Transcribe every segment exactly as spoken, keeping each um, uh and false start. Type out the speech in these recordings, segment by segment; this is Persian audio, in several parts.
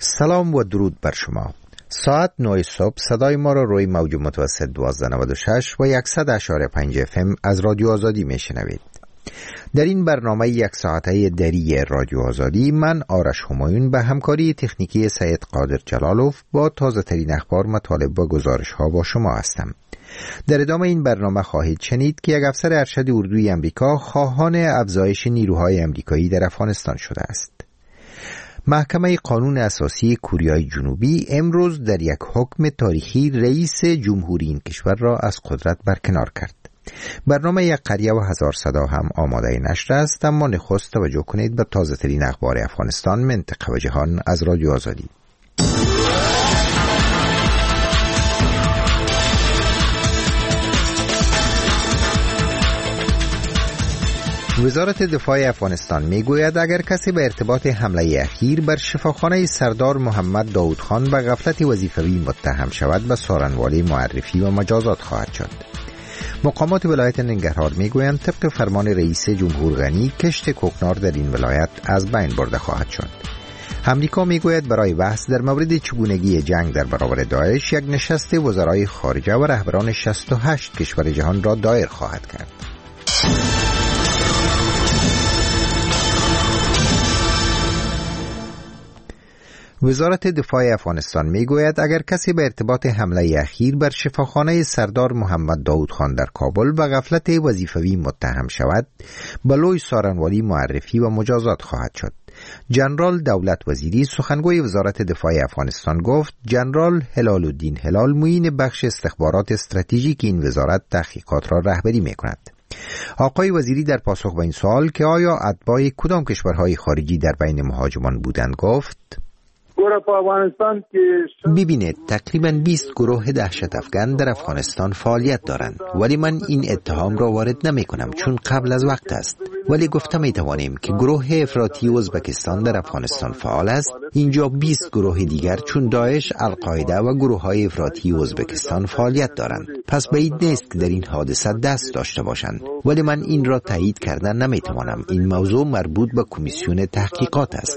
سلام و درود بر شما. ساعت نه صبح صدای ما را روی موج متوسط دوازده نود و شش و صد و اشاره پنج اف ام از رادیو آزادی می شنوید. در این برنامه یک ساعته دری رادیو آزادی من آرش همایون به همکاری تکنیکی سید قادر جلالوف با تازه ترین اخبار، مطالب و گزارش ها با شما هستم. در ادامه این برنامه خواهید شنید که یک افسر ارشد اردوی امریکا خواهان افزایش نیروهای امریکایی در افغانستان شده است. محکمه قانون اساسی کوریای جنوبی امروز در یک حکم تاریخی رئیس جمهوری این کشور را از قدرت برکنار کرد. برنامه یک قریه و هزار صدا هم آماده نشر است، اما نخست توجه کنید به تازه ترین اخبار افغانستان، منطقه و جهان از رادیو آزادی. وزارت دفاع افغانستان میگوید اگر کسی به ارتباط حمله اخیر بر شفاخانه سردار محمد داود خان به غفلت وظیفوی متهم شود به سارنوالی معرفی و مجازات خواهد شد. مقامات ولایت ننگرهار میگویند طبق فرمان رئیس جمهور غنی کشت کوکنار در این ولایت از بین برده خواهد شد. امریکا میگوید برای بحث در مورد چگونگی جنگ در برابر داعش یک نشست وزرای خارجه و رهبران شصت و هشت کشور جهان را دایر خواهد کرد. وزارت دفاع افغانستان میگوید اگر کسی به ارتباط حمله اخیر بر شفاخانه سردار محمد داود خان در کابل به غفلت وظیفوی متهم شود، به لوی سارنوالی معرفی و مجازات خواهد شد. جنرال دولت وزیری سخنگوی وزارت دفاع افغانستان گفت جنرال هلال الدین هلال معین بخش استخبارات استراتژیک این وزارت تحقیقات را رهبری میکند. آقای وزیری در پاسخ به این سوال که آیا اتباع کدام کشورهای خارجی در بین مهاجمان بودند گفت ببینید تقریباً بیست گروه دهشت افغان در افغانستان فعالیت دارند، ولی من این اتهام را وارد نمی کنم چون قبل از وقت است، ولی گفته می توانیم که گروه افراطی ازبکستان در افغانستان فعال است. اینجا بیست گروه دیگر چون داعش، القاعده و گروه های افراطی ازبکستان فعالیت دارند. پس بعید نیست که در این حادثه دست داشته باشند، ولی من این را تایید کردن نمی توانم. این موضوع مربوط به کمیسیون تحقیقات است.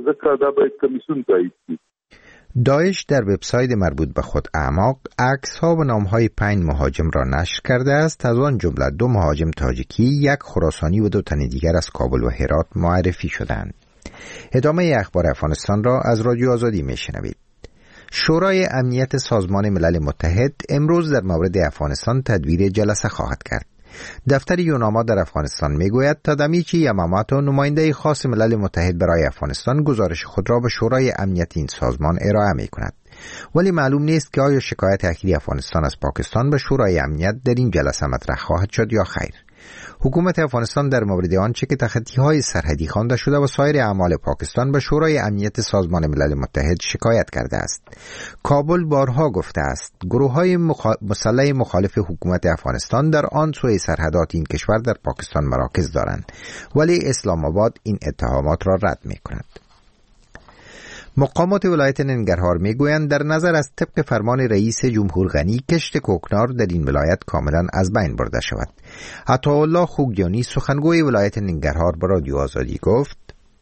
داعش در وبسایت مربوط به خود اعماق عکس‌ها و نام‌های پنج مهاجم را نشر کرده است، از آن جمله دو مهاجم تاجیکی، یک خراسانی و دو تن دیگر از کابل و هرات معرفی شدند. ادامه اخبار افغانستان را از رادیو آزادی میشنوید. شورای امنیت سازمان ملل متحد امروز در مورد افغانستان تدبیر جلسه خواهد کرد. دفتر یوناما در افغانستان میگوید تادامیچی یاماماتو نماینده خاص ملل متحد برای افغانستان گزارش خود را به شورای امنیت این سازمان ارائه می کند، ولی معلوم نیست که آیا شکایت اخیر افغانستان از پاکستان به شورای امنیت در این جلسه مطرح خواهد شد یا خیر. حکومت افغانستان در مورد آنچه که تخطی‌های سرحدی خوانده شده و سایر اعمال پاکستان به شورای امنیت سازمان ملل متحد شکایت کرده است. کابل بارها گفته است گروه‌های مخ... مسلح مخالف حکومت افغانستان در آن سوی سرحدات این کشور در پاکستان مراکز دارند، ولی اسلام آباد این اتهامات را رد می‌کند. مقامات ولایت ننگرهار میگویند در نظر از طبق فرمان رئیس جمهور غنی کشت کوکنار در این ولایت کاملا از بین برده شود. عطاالله خوگیانی سخنگوی ولایت ننگرهار به رادیو آزادی گفت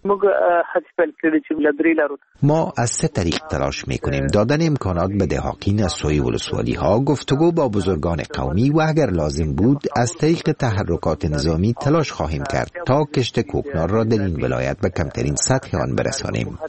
ما از سه طریق تلاش میکنیم: دادن امکانات به دهاقین از سوی ولسوالی ها، گفتگو با بزرگان قومی و اگر لازم بود از طریق تحرکات نظامی تلاش خواهیم کرد تا کشت کوکنار را در این ولایت به کمترین سطح آن برسانیم.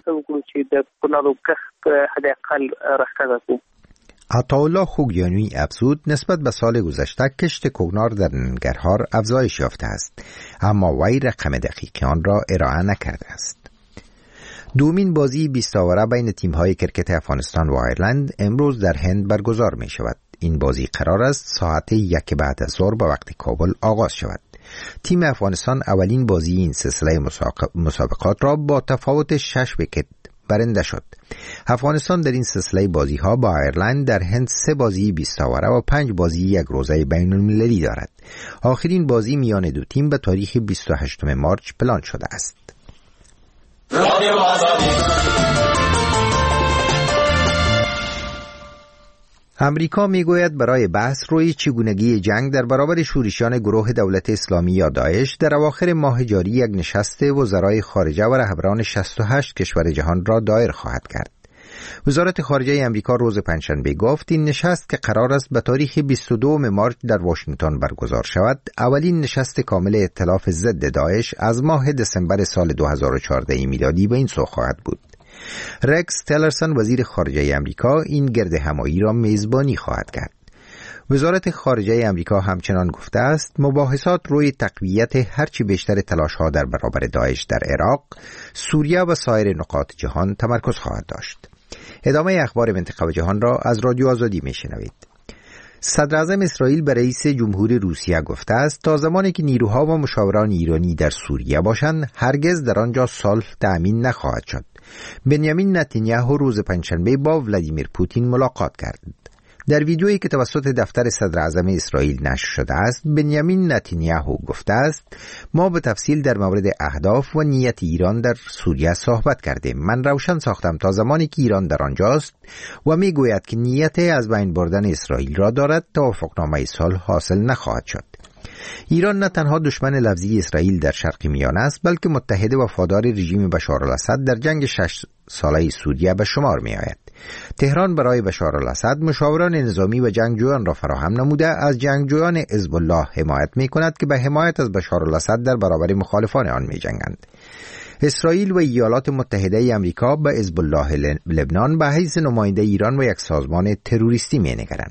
عطاالله خوگیانی افزود نسبت به سال گذشته کشت کوکنار در ننگرهار افزایش یافته است، اما وی رقم دقیق آن را ارائه نکرده است. دومین بازی بیست آوره بین تیم‌های کرکت افغانستان و آیرلند امروز در هند برگزار می شود. این بازی قرار است ساعت یک بعد از ظهر به وقت کابل آغاز شود. تیم افغانستان اولین بازی این سلسله مسابقات را با تفاوت شش ویکت برنده شد. افغانستان در این سلسله بازی ها با آیرلند در هند سه بازی بیست آوره و پنج بازی یک روزه بین المللی دارد. آخرین بازی میان دو تیم به تاریخ بیست و هشتم مارچ پلان شده است. امریکا میگوید برای بحث روی چگونگی جنگ در برابر شورشیان گروه دولت اسلامی یا داعش در اواخر ماه جاری یک نشست وزرای خارجه و رهبران شصت و هشت کشور جهان را دایر خواهد کرد. وزارت خارجه امریکا روز پنجشنبه گفت این نشست که قرار است به تاریخ بیست و دوم مارس در واشنگتن برگزار شود، اولین نشست کامل ائتلاف ضد داعش از ماه دسامبر سال دو هزار و چهارده میلادی به این سو خواهد بود. رکس تیلرسون وزیر خارجه امریکا این گرد همایی را میزبانی خواهد کرد. وزارت خارجه امریکا همچنان گفته است مباحثات روی تقویت هرچی بیشتر تلاش‌ها در برابر داعش در عراق، سوریه و سایر نقاط جهان تمرکز خواهد داشت. ادامه اخبار منطقه و جهان را از رادیو آزادی میشنوید. صدر اعظم اسرائیل به رئیس جمهور روسیه گفته است تا زمانی که نیروها و مشاوران ایرانی در سوریه باشند هرگز در آنجا صلح تأمین نخواهد شد. بنیامین نتانیاهو روز پنجشنبه با ولادیمیر پوتین ملاقات کرد. در ویدیویی که توسط دفتر صدر اعظم اسرائیل نشر شده است، بنیامین نتانیاهو گفته است ما به تفصیل در مورد اهداف و نیت ایران در سوریه صحبت کردیم. من روشن ساختم تا زمانی که ایران در آنجاست و میگوید که نیت از بین بردن اسرائیل را دارد، توافقنامه صلح حاصل نخواهد شد. ایران نه تنها دشمن لفظی اسرائیل در شرق میانه است، بلکه متحد وفادار رژیم بشار الاسد در جنگ شش ساله سوریه به شمار می آید. تهران برای بشار الاسد مشاوران نظامی و جنگجویان را فراهم نموده از جنگجویان حزب الله حمایت می کند که به حمایت از بشار الاسد در برابر مخالفان آن می جنگند. اسرائیل و ایالات متحده آمریکا به حزب الله لبنان به حیث نماینده ایران و یک سازمان تروریستی می نگرند.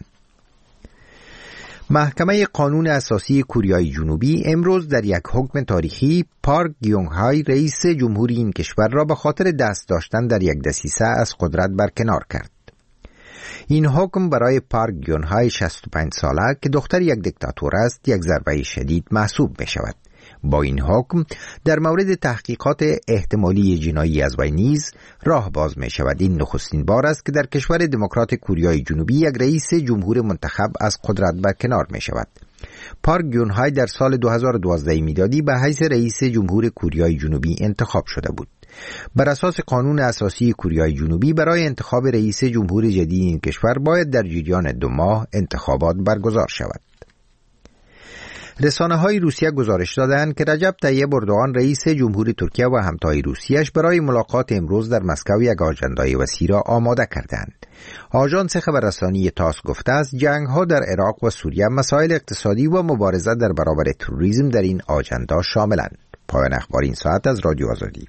محکمه قانون اساسی کوریای جنوبی امروز در یک حکم تاریخی پارک گیونگ های رئیس جمهوری این کشور را به خاطر دست داشتن در یک دسیسه از قدرت برکنار کرد. این حکم برای پارک گیونگ های شصت و پنج ساله که دختر یک دیکتاتور است یک ضربه شدید محسوب می شود. با این حکم در مورد تحقیقات احتمالی جنایی از وی نیز راه باز می شود. این نخستین بار است که در کشور دموکرات کوریای جنوبی یک رئیس جمهور منتخب از قدرت برکنار می شود. پارک گیون های در سال دو هزار و دوازده میلادی به حیث رئیس جمهور کوریای جنوبی انتخاب شده بود. بر اساس قانون اساسی کوریای جنوبی برای انتخاب رئیس جمهور جدید این کشور باید در جریان دو ماه انتخابات برگزار شود. رسانه‌های روسیه گزارش دادند که رجب طیب اردوغان رئیس جمهور ترکیه و همتای روسیه‌اش برای ملاقات امروز در مسکو یک آژندای وسیع را آماده کردند. آژانس خبررسانی تاس گفته است جنگ‌ها در عراق و سوریه، مسائل اقتصادی و مبارزه در برابر تروریسم در این آژندا شاملند. پایان اخبار این ساعت از رادیو آزادی.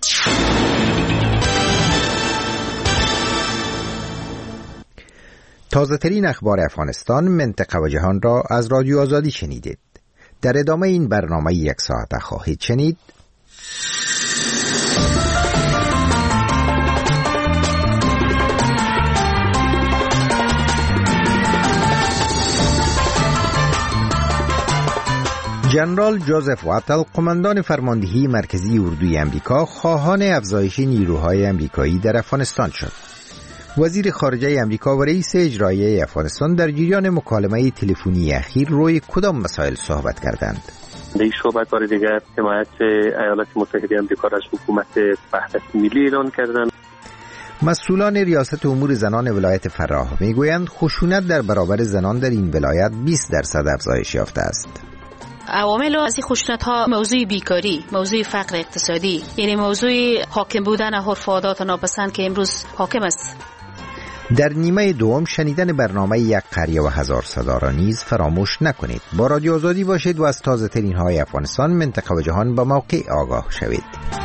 تازه ترین اخبار افغانستان، منطقه و جهان را از رادیو آزادی شنیدید. در ادامه این برنامه یک ساعته خواهید شنید جنرال جوزف واتل، قماندان فرماندهی مرکزی اردوی امریکا، خواهان افزایش نیروهای امریکایی در افغانستان شد. وزیر خارجه امریکا و رئیس اجرایی افغانستان در جریان مکالمه تلفنی اخیر روی کدام مسائل صحبت کردند؟ در این صحبت بار دیگر حمایت ایالات متحده آمریکا را از حکومت وحدت ملی اعلان کردند. مسئولان ریاست امور زنان ولایت فراه میگویند خشونت در برابر زنان در این ولایت بیست درصد افزایش یافته است. عوامل از این خشونت ها موضوع بیکاری، موضوع فقر اقتصادی، یعنی موضوع حاکم بودن عرف و عادات ناپسند که امروز حاکم است. در نیمه دوم شنیدن برنامه یک قریه و هزار صدا را نیز فراموش نکنید. با رادیو آزادی باشید و از تازه ترین های افغانستان، منطقه و جهان با موقع آگاه شوید.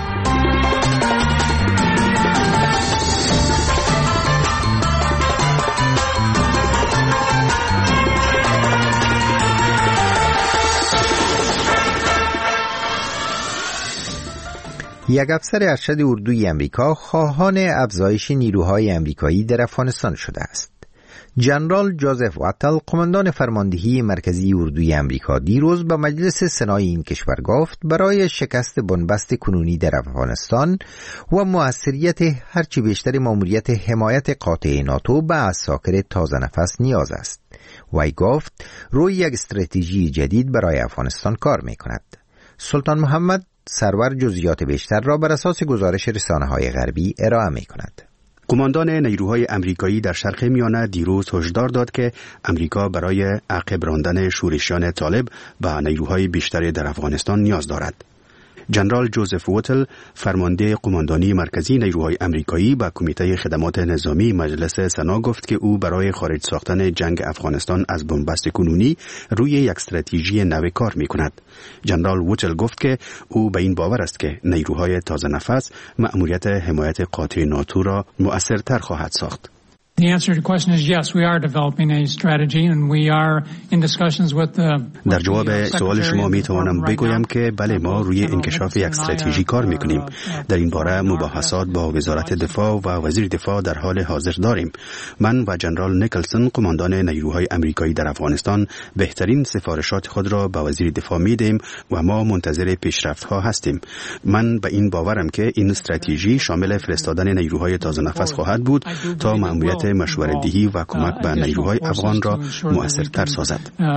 یک افسر ارشد اردوی امریکا خواهان افزایش نیروهای امریکایی در افغانستان شده است. جنرال جوزف واتل، قماندان فرماندهی مرکزی اردوی امریکا، دیروز به مجلس سنای این کشور گفت برای شکست بنبست کنونی در افغانستان و موثریت هرچی بیشتر ماموریت حمایت قاطع ناتو به عساکر تازه نفس نیاز است. وی گفت روی یک استراتژی جدید برای افغانستان کار می کند. سلطان محمد سرور جزئیات بیشتر را بر اساس گزارش رسانه‌های غربی ارائه می‌کند. قماندان نیروهای امریکایی در شرق میانه دیروز هشدار داد که امریکا برای عقب راندن شورشیان طالب به نیروهای بیشتری در افغانستان نیاز دارد. جنرال جوزف ووتل فرمانده قماندانی مرکزی نیروهای آمریکایی به کمیته خدمات نظامی مجلس سنا گفت که او برای خارج ساختن جنگ افغانستان از بنبست کنونی روی یک استراتژی نو کار می‌کند. جنرال ووتل گفت که او به این باور است که نیروهای تازه نفس مأموریت حمایت قاطع ناتو را مؤثرتر خواهد ساخت. The answer to the question is yes, we are developing a strategy and we are in discussions with the در جواب سوال شما می توانم بگویم که بله، ما روی انکشاف یک استراتژی کار می کنیم. در این باره مباحثات با وزارت دفاع و وزیر دفاع در حال حاضر داریم. من و جنرال نیکلسون قماندان نیروهای آمریکایی در افغانستان بهترین سفارشات خود را به وزیر دفاع می دهیم و ما منتظر پیشرفت ها هستیم. من به این باورم که این استراتژی شامل فرستادن نیروهای تازه نفس خواهد بود تا مأموریت مشوره‌دهی و کمک به نیروهای افغان را مؤثرتر سازد.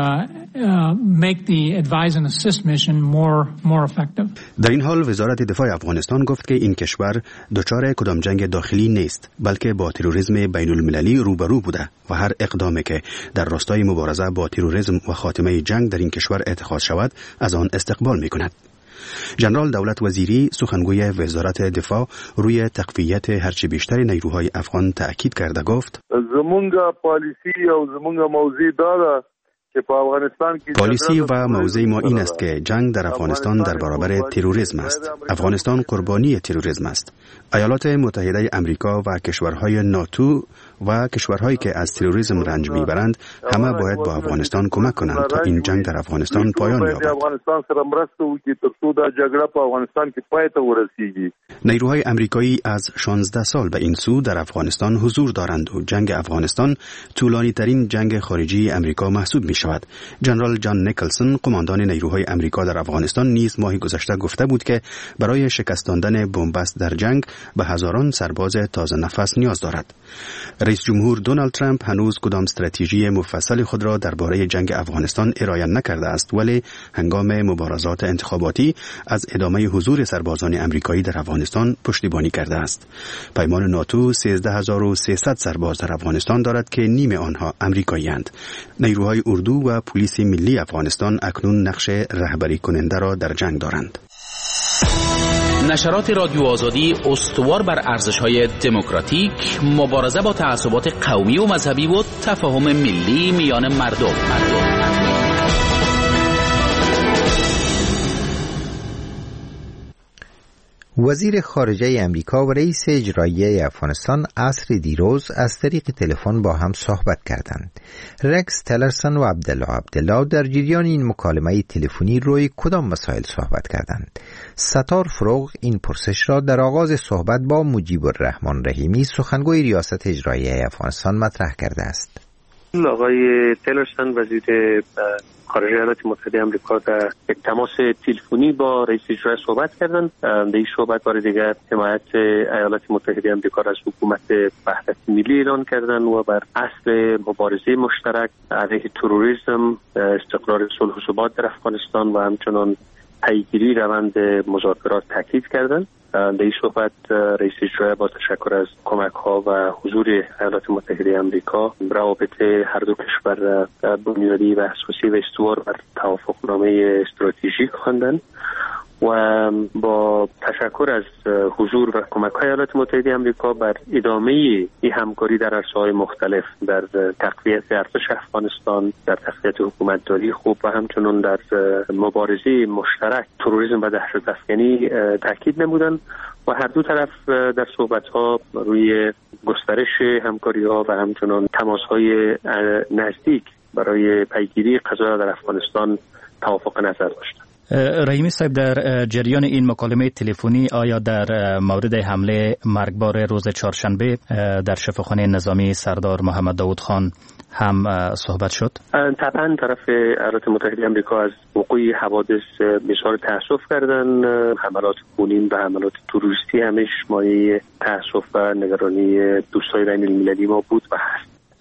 در این حال وزارت دفاع افغانستان گفت که این کشور دچار کدام جنگ داخلی نیست، بلکه با تروریسم بین المللی روبرو بوده و هر اقدامی که در راستای مبارزه با تروریسم و خاتمه جنگ در این کشور اتخاذ شود از آن استقبال می‌کند. جنرال دولت وزیری سخنگوی وزارت دفاع روی تقویت هرچه بیشتر نیروهای افغان تأکید کرده گفت زمونگا پالیسی او زمونگا موضوع داره که په افغانستان کې پالیسی و موضوع ما این است که جنگ در افغانستان در برابر تروریسم است. افغانستان قربانی تروریسم است. ایالات متحده آمریکا و کشورهای ناتو و کشورهایی که از تروریسم رنج میبرند همه باید با افغانستان کمک کنند تا این جنگ در افغانستان پایان یابد. افغانستان سره مرسته وکړي ترڅو دا جګړه په افغانستان کې پای ته ورسیږي. نیروهای آمریکایی از شانزده سال به این سو در افغانستان حضور دارند و جنگ افغانستان طولانی ترین جنگ خارجی آمریکا محسوب می شود. جنرال جان نیکلسون قماندان نیروهای آمریکا در افغانستان نیز ماه گذشته گفته بود که برای شکستاندن بنبست در جنگ به هزاران سرباز تازه نفس نیاز دارد. رئیس جمهور دونالد ترامپ هنوز کدام استراتژی مفصل خود را درباره جنگ افغانستان ارائه نکرده است، ولی هنگام مبارزات انتخاباتی از ادامه حضور سربازان آمریکایی در افغانستان پشتیبانی کرده است. پیمان ناتو سیزده هزار و سیصد سرباز در افغانستان دارد که نیم آنها آمریکایی‌اند. نیروهای اردو و پلیس ملی افغانستان اکنون نقش رهبری کننده را در جنگ دارند. نشرات رادیو آزادی استوار بر ارزش‌های دموکراتیک، مبارزه با تعصبات قومی و مذهبی و تفاهم ملی میان مردم. مردم. وزیر خارجه امریکا و رئیس اجرایی افغانستان عصر دیروز از طریق تلفن با هم صحبت کردند. رکس تلرسن و عبدالله عبدالله در جریان این مکالمه تلفنی روی کدام مسائل صحبت کردند؟ ستار فروغ این پرسش را در آغاز صحبت با مجیب الرحمن رحیمی سخنگوی ریاست اجرایی افغانستان مطرح کرده است. آقای تلرسن وزیر خارجه ایالات متحده آمریکا در یک تماس تلفنی با رئیس اجرایی صحبت کردند. در این صحبت بار دیگر حمایت ایالات متحده آمریکا را از حکومت وحدت ملی اعلان کردند و بر اصل مبارزه مشترک علیه تروریسم، استقرار صلح و ثبات در افغانستان و همچنان پیگیری روند مذاکرات تاکید کردند. در این صحبت رئیس اجرایی با تشکر از کمک ها و حضور ایالات متحده آمریکا روابط هر دو کشور بنیادی و اساسی و استوار بر توافقنامه استراتژیک خواندند و با تشکر از حضور و کمک های ایالات متحده آمریکا بر ادامه این همکاری در عرصه‌های مختلف در تقویت ارتش افغانستان، در تقویت حکومتداری خوب و همچنین در مبارزه مشترک تروریسم و دهشت افکنی تاکید نمودند و هر دو طرف در صحبت‌ها روی گسترش همکاری‌ها و همچنین تماس‌های نزدیک برای پیگیری قضایا در افغانستان توافق نظر داشتند. رحیمی صاحب، در جریان این مکالمه تلفنی آیا در مورد حمله مرگبار روز چهارشنبه در شفاخانه نظامی سردار محمد داود خان هم صحبت شد؟ طبعا طرف ایالات متحده آمریکا از وقوع حوادث بسیار تأسف کردن. حملات خونین و حملات تروریستی همیش مایه تأسف و نگرانی دوستای بین المللی ما بود و هست.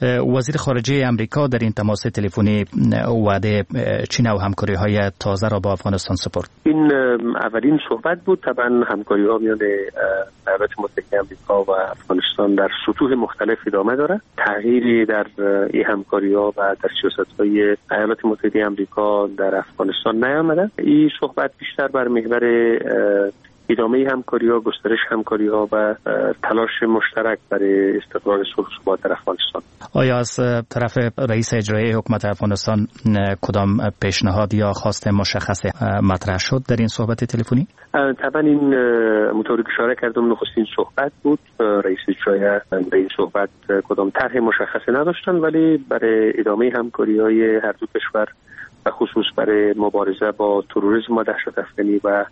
وزیر خارجه امریکا در این تماس تلفنی وعده چین و همکاری های تازه را با افغانستان سپرد. این اولین صحبت بود. طبعا همکاری ها میان ایالات متحده آمریکا و افغانستان در سطوح مختلف ادامه داره. تغییری در این همکاری ها و در سیاست های ایالات متحده آمریکا در افغانستان نیامده. این صحبت بیشتر بر محور ادامه همکاری ها، گسترش همکاری ها و تلاش مشترک برای استقرار صلح و ثبات در افغانستان. آیا از طرف رئیس اجرایی حکومت افغانستان کدام پیشنهاد یا خواست مشخص مطرح شد در این صحبت تلفنی؟ طبعا این مطوری که اشاره کردم نخستین صحبت بود. رئیس اجرایی در این صحبت کدام طرح مشخصی نداشتن، ولی برای ادامه همکاری های هر دو کشور و خصوص برای مبارزه با تروریسم و دهشت افکنی و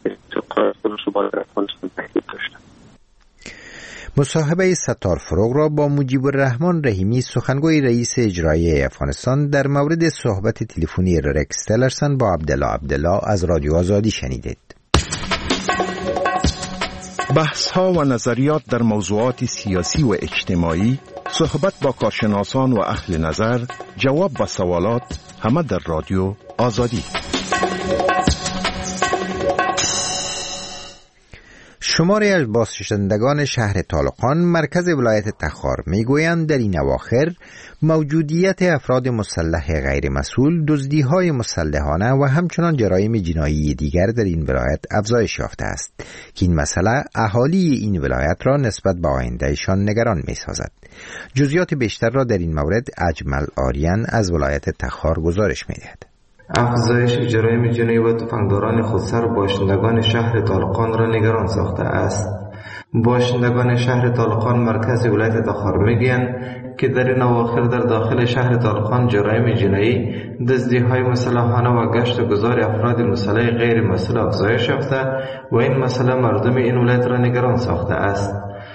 مصاحبه ستار فروغ را با مجیب الرحمن رحیمی سخنگوی رئیس اجرایی افغانستان در مورد صحبت تلفنی رکس تلرسن با عبدالله عبدالله از رادیو آزادی شنیدید. بحث ها و نظریات در موضوعات سیاسی و اجتماعی، صحبت با کارشناسان و اهل نظر، جواب به سوالات، همه در رادیو آزادی. شماری از بازنشستگان شهر طالقان مرکز ولایت تخار میگویند در این اواخر موجودیت افراد مسلح غیر مسئول، دزدی‌های مسلحانه و همچنان جرایم جنایی دیگر در این ولایت افزایش یافته است که این مسئله اهالی این ولایت را نسبت به آیندهشان نگران می‌سازد. جزئیات بیشتر را در این مورد اجمل آریان از ولایت تخار گزارش می‌دهد. افزایش جرایم جنایی و تفنگداران خودسر باشندگان شهر طالقان را نگران ساخته است. باشندگان شهر طالقان مرکز ولایت تخار میگویند که در این اواخر در داخل شهر طالقان جرایم جنایی، دزدی‌های مسلحانه و گشت و گذار افراد مسلح غیر مسئول افزایش یافته و این مسئله مردم این ولایت را نگران ساخته است.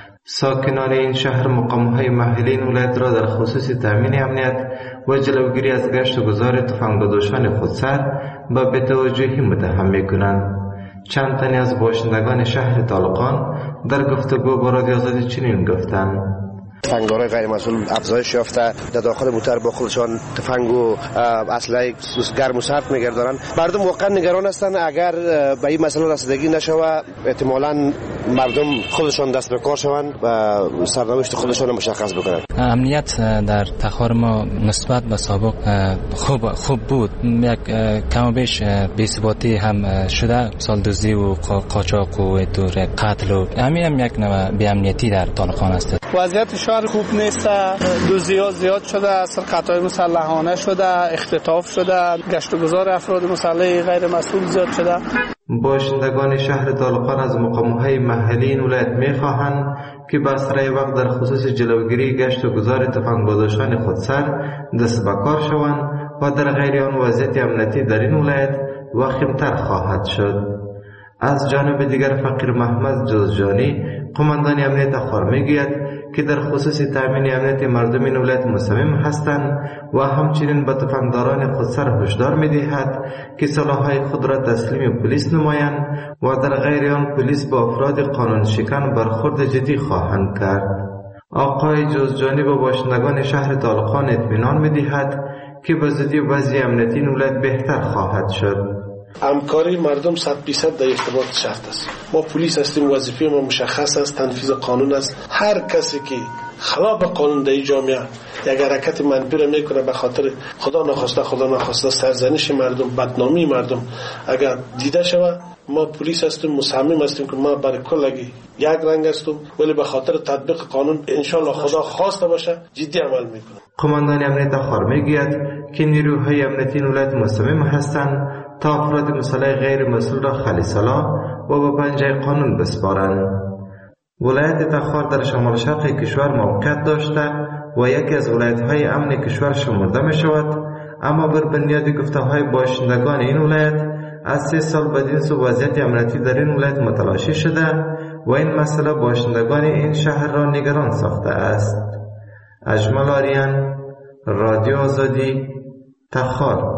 ساکنان این شهر مقام‌های محلی این ولایت را در خصوص تامین امنیت و جلوگیری از گشت و گذار تفنگداران خودسر به بی‌توجهی متهم می‌کنند. چند تنی از باشندگان شهر طالقان در گفتگو با رادیو آزادی چنین گفتند: تفنگدارای غیر مسئول افزایش یافته، در داخل موتر با خودشان تفنگ و اسلحه گرم و سرد می‌گردانند. مردم واقعا نگران هستند اگر به این مسئله رسیدگی نشود احتمالاً مردم خودشان دست به کار شوند و سرنوشت خودشان را مشخص بکنند. امنیت در تخار ما نسبت به سابق خوب خوب بود. یک کم و بیش بی‌ثباتی هم شده، سال دزدی و قاچاق و دور قتل و همین هم یک نوع بی‌امنیتی در طالقان است. وضعیت شهر خوب نیست. دزدی‌ها زیاد شده، سرقت‌های مسلحانه شده، اختطاف شده، گشت و گذار افراد مسلح غیر مسئول زیاد شده. باشندگان شهر طالقان از مقام‌های محلی این ولایت می‌خواهند که به اسرع وقت در خصوص جلوگیری گشت و گذار تفنگداران خودسر دست به کار شوند و در غیر آن وضعیت امنیتی در این ولایت وخیم‌تر خواهد شد. از جانب دیگر فقیر محمد جزجانی قماندان امنیت تخار میگوید که در خصوص تامین امنیت مردم این ولایت مصمم هستند و همچنین به تفنگداران خودسر هشدار می‌دهد که سلاح‌های خود را تسلیم پلیس نمایند و در غیر آن پلیس با افراد قانون شکن برخورد جدی خواهند کرد. آقای جزجانی به باشندگان شهر طالقان اطمینان می‌دهد که به زودی وضع امنیتی این ولایت بهتر خواهد شد. همکاری مردم صد درصد در ارتباط شرط است. ما پلیس هستیم، وظیفه ما مشخص است، تنفیذ قانون است. هر کسی که خلاف قانون در جامعه یک حرکت منفی را میکنه به خاطر خدا نخواسته خدا نخواسته سرزنش مردم، بدنامی مردم اگر دیده شود، ما پلیس هستیم، مصمم هستیم که ما برای کلگی یک رنگ هستیم، ولی به خاطر تطبیق قانون انشالله خدا خواسته باشه جدی عمل میکنه. قماندان امنیت تخار میگوید که نیروهای امنیتی این ولایت مصمم هستند تا افراد مسلح غیر مسئول را خلیسلا و به پنجه قانون بسپارند. ولایت تخار در شمال شرق کشور موقعیت داشته و یکی از ولایت‌های امن کشور شمرده می شود، اما بر بنیاد گفته‌های باشندگان این ولایت از سه سال بدین سو وضعیت امنیتی در این ولایت متلاشی شده و این مسئله باشندگان این شهر را نگران ساخته است. اجمل آریان، رادیو آزادی، تخار.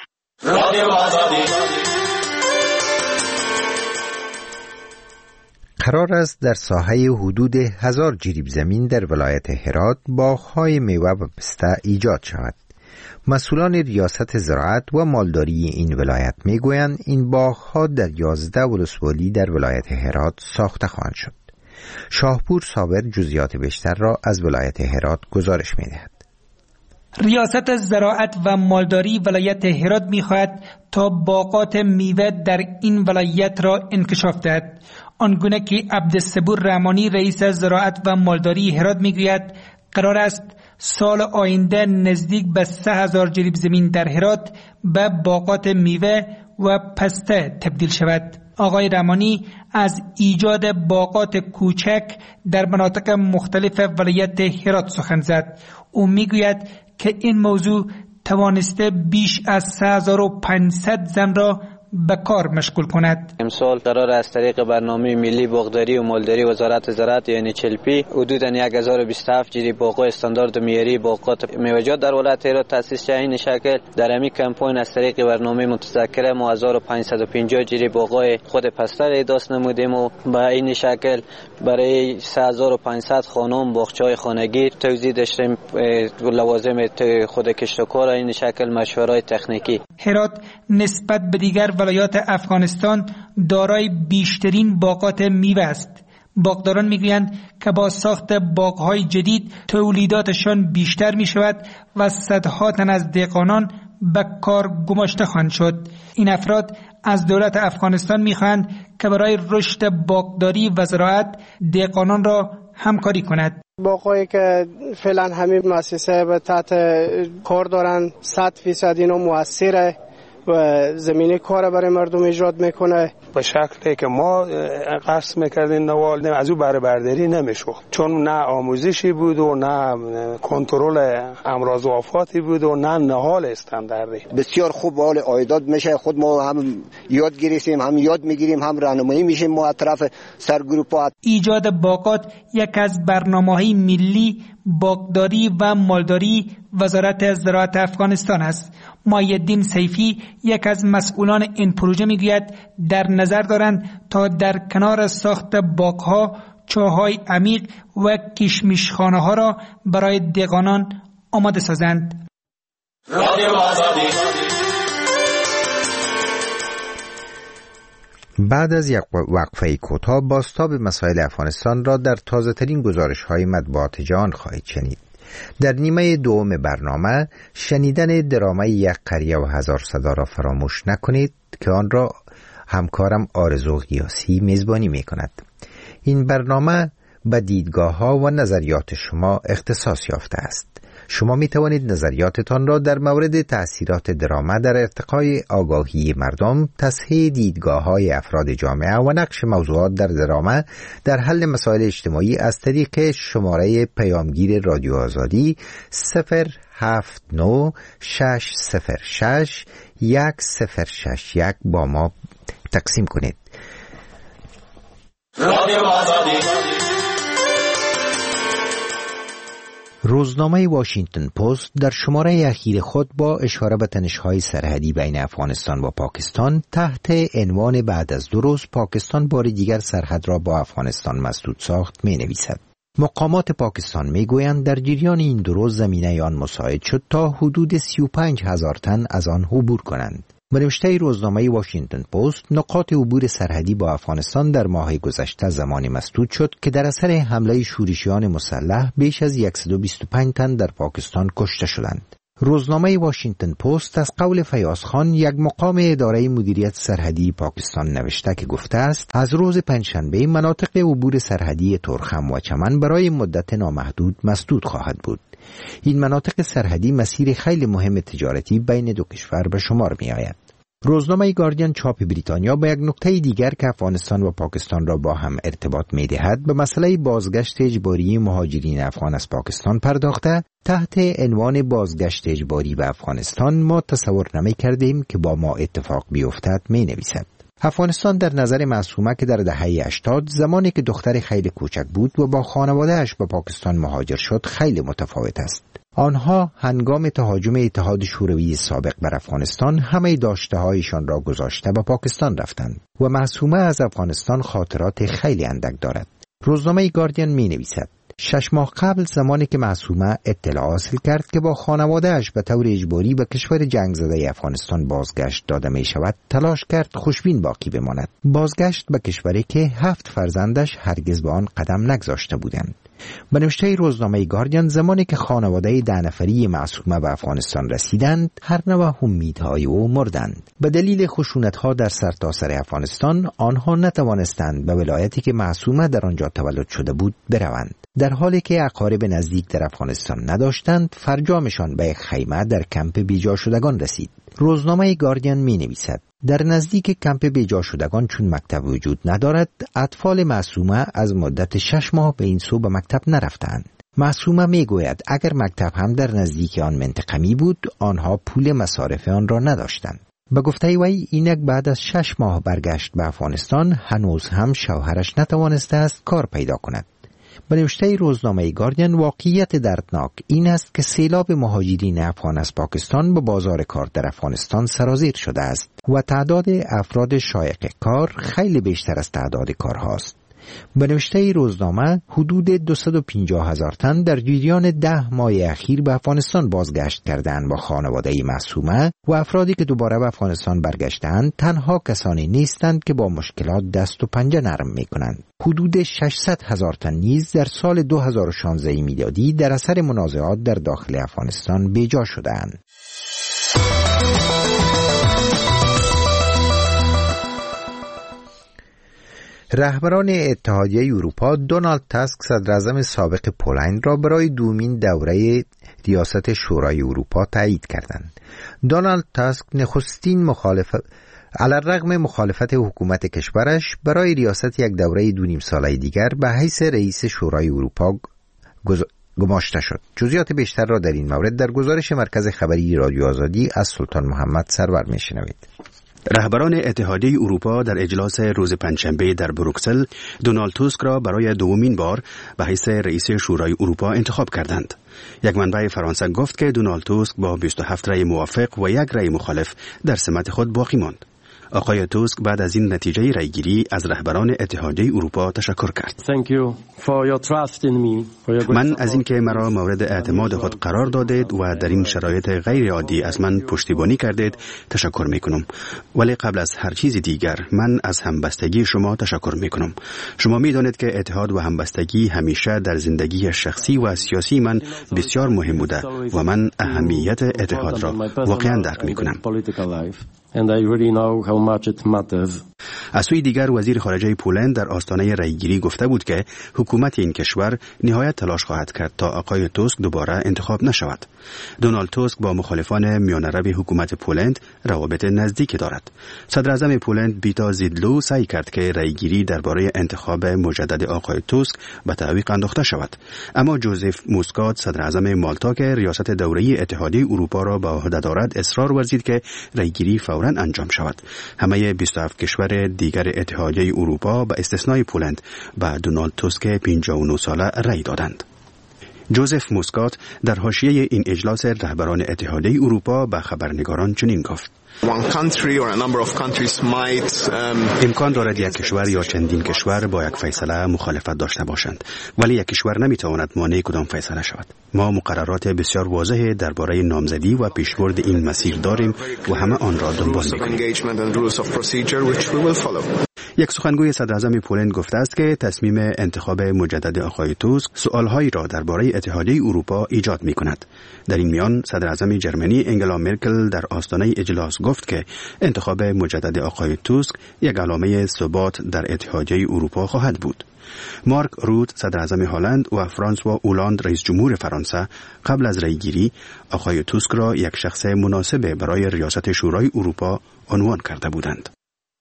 رادیو آزادی. قرار است در ساحه حدود هزار جریب زمین در ولایت هرات باغ‌های میوه و پسته ایجاد شود. مسئولان ریاست زراعت و مالداری این ولایت میگویند این باغ‌ها در یازده ولسوالی در ولایت هرات ساخته خواهند شد. شاهپور صابر جزئیات بیشتر را از ولایت هرات گزارش می‌دهد. ریاست زراعت و مالداری ولایت هرات می‌خواهد تا باغات میوه در این ولایت را انکشاف دهد. آنگونه که عبدالصبور رحمانی رئیس زراعت و مالداری هرات میگوید قرار است سال آینده نزدیک به سه هزار جریب زمین در هرات به باغات میوه و پسته تبدیل شود. آقای رحمانی از ایجاد باغات کوچک در مناطق مختلف ولایت هرات سخن زد. او میگوید که این موضوع توانسته بیش از سه هزار و پانصد زن را به کار مشغول کند. امسال قرار است طریق برنامه ملی باغداری و مالداری وزارت زراعت یعنی چلپی حدوداً هزار و بیست و هفت جریب باغ استاندارد معیاری باغات میوه‌جات در ولایت هرات تأسیس شد. این شکل در همین کمپاین از طریق برنامه متذکره ما هزار و پانصد و پنجاه جریب باغ خود پسته را احداث نمودیم و به این شکل برای سه هزار و پانصد خانم باغچه‌های خانگی توزیع داشتیم لوازم خود کشتکار. این شکل مشوره‌های تکنیکی. هرات نسبت به دیگر ولایات افغانستان دارای بیشترین باغات میوه است. باغداران میگویند که با ساخت باغ‌های جدید تولیداتشان بیشتر می شود و صدها تن از دهقانان به کار گماشته خواهند شد. این افراد از دولت افغانستان میخواهند که برای رشد باغداری و زراعت دهقانان را همکاری کند. باغ‌هایی که فعلا همین مؤسسه به تحت کار دارن صد فیصد اینا مؤثره و زمینه کار برای مردم ایجاد میکنه. به شکلی که ما قصد میکردیم نوال از او بره برداری نمیشد، چون نه آموزشی بود و نه کنترل امراض و آفاتی بود و نه نهال استانداردی. بسیار خوب حال عایدات میشه. خود ما هم یاد گرفتیم، هم یاد میگیریم، هم راهنمایی میشیم ما طرف سرگروپات. ایجاد باغات یک از برنامه‌های ملی باغداری و مالداری وزارت زراعت افغانستان است. مایدین سیفی یک از مسئولان این پروژه میگوید در نظر دارند تا در کنار ساخت باغ‌ها چاهای عمیق و کشمشخانه ها را برای دهقانان آماده سازند. بعد از یک وقفه کوتاه بازتاب مسائل افغانستان را در تازه ترین گزارش های مطبوعات جهان خواهید شنید. در نیمه دوم برنامه شنیدن درامه یک قریه و هزار صدا را فراموش نکنید که آن را همکارم آرزو قیاسی میزبانی می کند. این برنامه به دیدگاه ها و نظریات شما اختصاص یافته است. شما می توانید نظریاتتان را در مورد تأثیرات درامه در ارتقای آگاهی مردم، تصحیح دیدگاه های افراد جامعه و نقش موضوعات در درامه در حل مسائل اجتماعی از طریق شماره پیامگیر رادیو آزادی صفر هفت نه شش صفر شش یک صفر شش یک با ما تقسیم کنید. رادیو آزادی. روزنامه واشنگتن پست در شماره اخیر خود با اشاره به تنش‌های سرحدی بین افغانستان و پاکستان تحت عنوان بعد از دو روز پاکستان بار دیگر سرحد را با افغانستان مسدود ساخت می نویسد. مقامات پاکستان می گویند در جریان این دو روز زمینه آن مساعد شد تا حدود سی و پنج هزار تن از آن عبور کنند. نوشته روزنامه واشنگتن پست نقاط عبور سرحدی با افغانستان در ماه گذشته زمانی مسدود شد که در اثر حمله شورشیان مسلح بیش از صد و بیست و پنج تن در پاکستان کشته شدند. روزنامه واشنگتن پست از قول فیاض خان یک مقام اداره مدیریت سرحدی پاکستان نوشته که گفته است از روز پنجشنبه مناطق عبور سرحدی ترخم و چمن برای مدت نامحدود مسدود خواهد بود. این مناطق سرحدی مسیر خیلی مهم تجارتی بین دو کشور به شمار می آید. روزنامه گاردین چاپ بریتانیا به یک نکته دیگر که افغانستان و پاکستان را با هم ارتباط می دهد به مسئله بازگشت اجباری مهاجرین افغان از پاکستان پرداخته. تحت عنوان بازگشت اجباری به افغانستان ما تصور نمی کردیم که با ما اتفاق بیفتد می نویسد. افغانستان در نظر معصومه که در دهه هشتاد زمانی که دختر خیلی کوچک بود و با خانواده‌اش به پاکستان مهاجر شد خیلی متفاوت است. آنها هنگام تهاجم اتحاد شوروی سابق بر افغانستان همه داشته‌هایشان را گذاشته به پاکستان رفتند و معصومه از افغانستان خاطرات خیلی اندک دارد. روزنامه گاردین می نویسد شش ماه قبل زمانی که معصومه اطلاع حاصل کرد که با خانواده‌اش به طور اجباری به کشور جنگ زده افغانستان بازگشت داده می شود، تلاش کرد خوشبین باقی بماند. بازگشت به کشوری که هفت فرزندش هرگز به آن قدم نگذاشته بودند. به نوشته روزنامه گاردین زمانی که خانواده ده نفری معصومه به افغانستان رسیدند، هر نوع امیدهای او مردند. به دلیل خشونت‌ها در سرتاسر افغانستان آنها نتوانستند به ولایتی که معصومه در آنجا تولد شده بود بروند. در حالی که اقارب نزدیک در افغانستان نداشتند، فرجامشان به یک خیمه در کمپ بیجا شدگان رسید. روزنامه گاردین می نویسد در نزدیک کمپ بیجا شدگان چون مکتب وجود ندارد، اطفال معصومه از مدت شش ماه به این سو به مکتب نرفتند. معصومه می گوید اگر مکتب هم در نزدیک آن منطقه می بود، آنها پول مصارف آن را نداشتند. به گفته وی اینک بعد از شش ماه برگشت به افغانستان، هنوز هم شوهرش نتوانسته است کار پیدا کند. به نوشته روزنامه گاردین واقعیت دردناک این است که سیلاب مهاجرین افغان از پاکستان به بازار کار در افغانستان سرازیر شده است و تعداد افراد شایق کار خیلی بیشتر از تعداد کارهاست. به نوشته روزنامه حدود دویست و پنجاه هزار تن در جریان ده ماه اخیر به افغانستان بازگشت کردند با خانواده معصومه و افرادی که دوباره به افغانستان برگشتند تنها کسانی نیستند که با مشکلات دست و پنجه نرم می کنند. حدود ششصد هزار تن نیز در سال دو هزار و شانزده میلادی در اثر منازعات در داخل افغانستان بیجا شدند. رهبران اتحادیه اروپا دونالد تاسک صدراعظم سابق پولند را برای دومین دوره ریاست شورای اروپا تایید کردند. دونالد تاسک نخستین مخالف علیرغم مخالفت حکومت کشورش برای ریاست یک دوره دو نیم ساله دیگر به حیث رئیس شورای اروپا گز... گماشته شد. جزئیات بیشتر را در این مورد در گزارش مرکز خبری رادیو آزادی از سلطان محمد سرور میشنوید. رهبران اتحادیه اروپا در اجلاس روز پنجشنبه در بروکسل دونالد توسک را برای دومین بار به حیث رئیس شورای اروپا انتخاب کردند. یک منبع فرانسه گفت که دونالد توسک با بیست و هفت رأی موافق و یک رأی مخالف در سمت خود باقی ماند. آقای توسک بعد از این نتیجه رأیگیری از رهبران اتحادیه اروپا تشکر کرد. من از اینکه مرا مورد اعتماد خود قرار دادید و در این شرایط غیر عادی از من پشتیبانی کردید تشکر میکنم. ولی قبل از هر چیز دیگر من از همبستگی شما تشکر میکنم. شما میدانید که اتحاد و همبستگی همیشه در زندگی شخصی و سیاسی من بسیار مهم بوده و من اهمیت اتحاد را واقعا درک میکنم. And I really know how much it matters. از سوی دیگر وزیر خارجه پولند در آستانه رأیگیری گفته بود که حکومت این کشور نهایت تلاش خواهد کرد تا آقای توسک دوباره انتخاب نشود. دونالد توسک با مخالفان میانه‌رو حکومت پولند روابط نزدیکی دارد. صدر اعظم پولند بیتا زیدلو سعی کرد که رأیگیری درباره انتخاب مجدد آقای توسک به تعویق انداخته شود، اما جوزف موسکات صدر اعظم مالتا که ریاست دوره‌ای اتحادیه اروپا را به عهده دارد اصرار ورزید که رأیگیری فوراً انجام شود. همه بیست و هفت کشور دیگر اتحادیه اروپا به استثنای پولند به دونالد توسک پنجاه و نه ساله رأی دادند. جوزف موسکات در حاشیه این اجلاس رهبران اتحادیه اروپا به خبرنگاران چنین گفت: امکان دارد یک کشور یا چندین کشور با یک فیصله مخالفت داشته باشند، ولی یک کشور نمیتواند مانع کدام فیصله شود. ما مقررات بسیار واضح درباره نامزدی و پیشبرد این مسیر داریم و همه آن را دنبال می‌کنیم. یک سخنگوی صدر اعظم پولند گفته است که تصمیم انتخاب مجدد آقای توسک سؤالهایی را درباره اتحادیه اروپا ایجاد می‌کند. در این میان صدر اعظم جرمنی انگلا مرکل در آستانه اجلاس گفت که انتخاب مجدد آقای توسک یک علامه ثبات در اتحادیه اروپا خواهد بود. مارک روت صدر اعظم هلند و فرانسوا اولاند رئیس جمهور فرانسه قبل از رأیگیری آقای توسک را یک شخص مناسب برای ریاست شورای اروپا عنوان کرده بودند.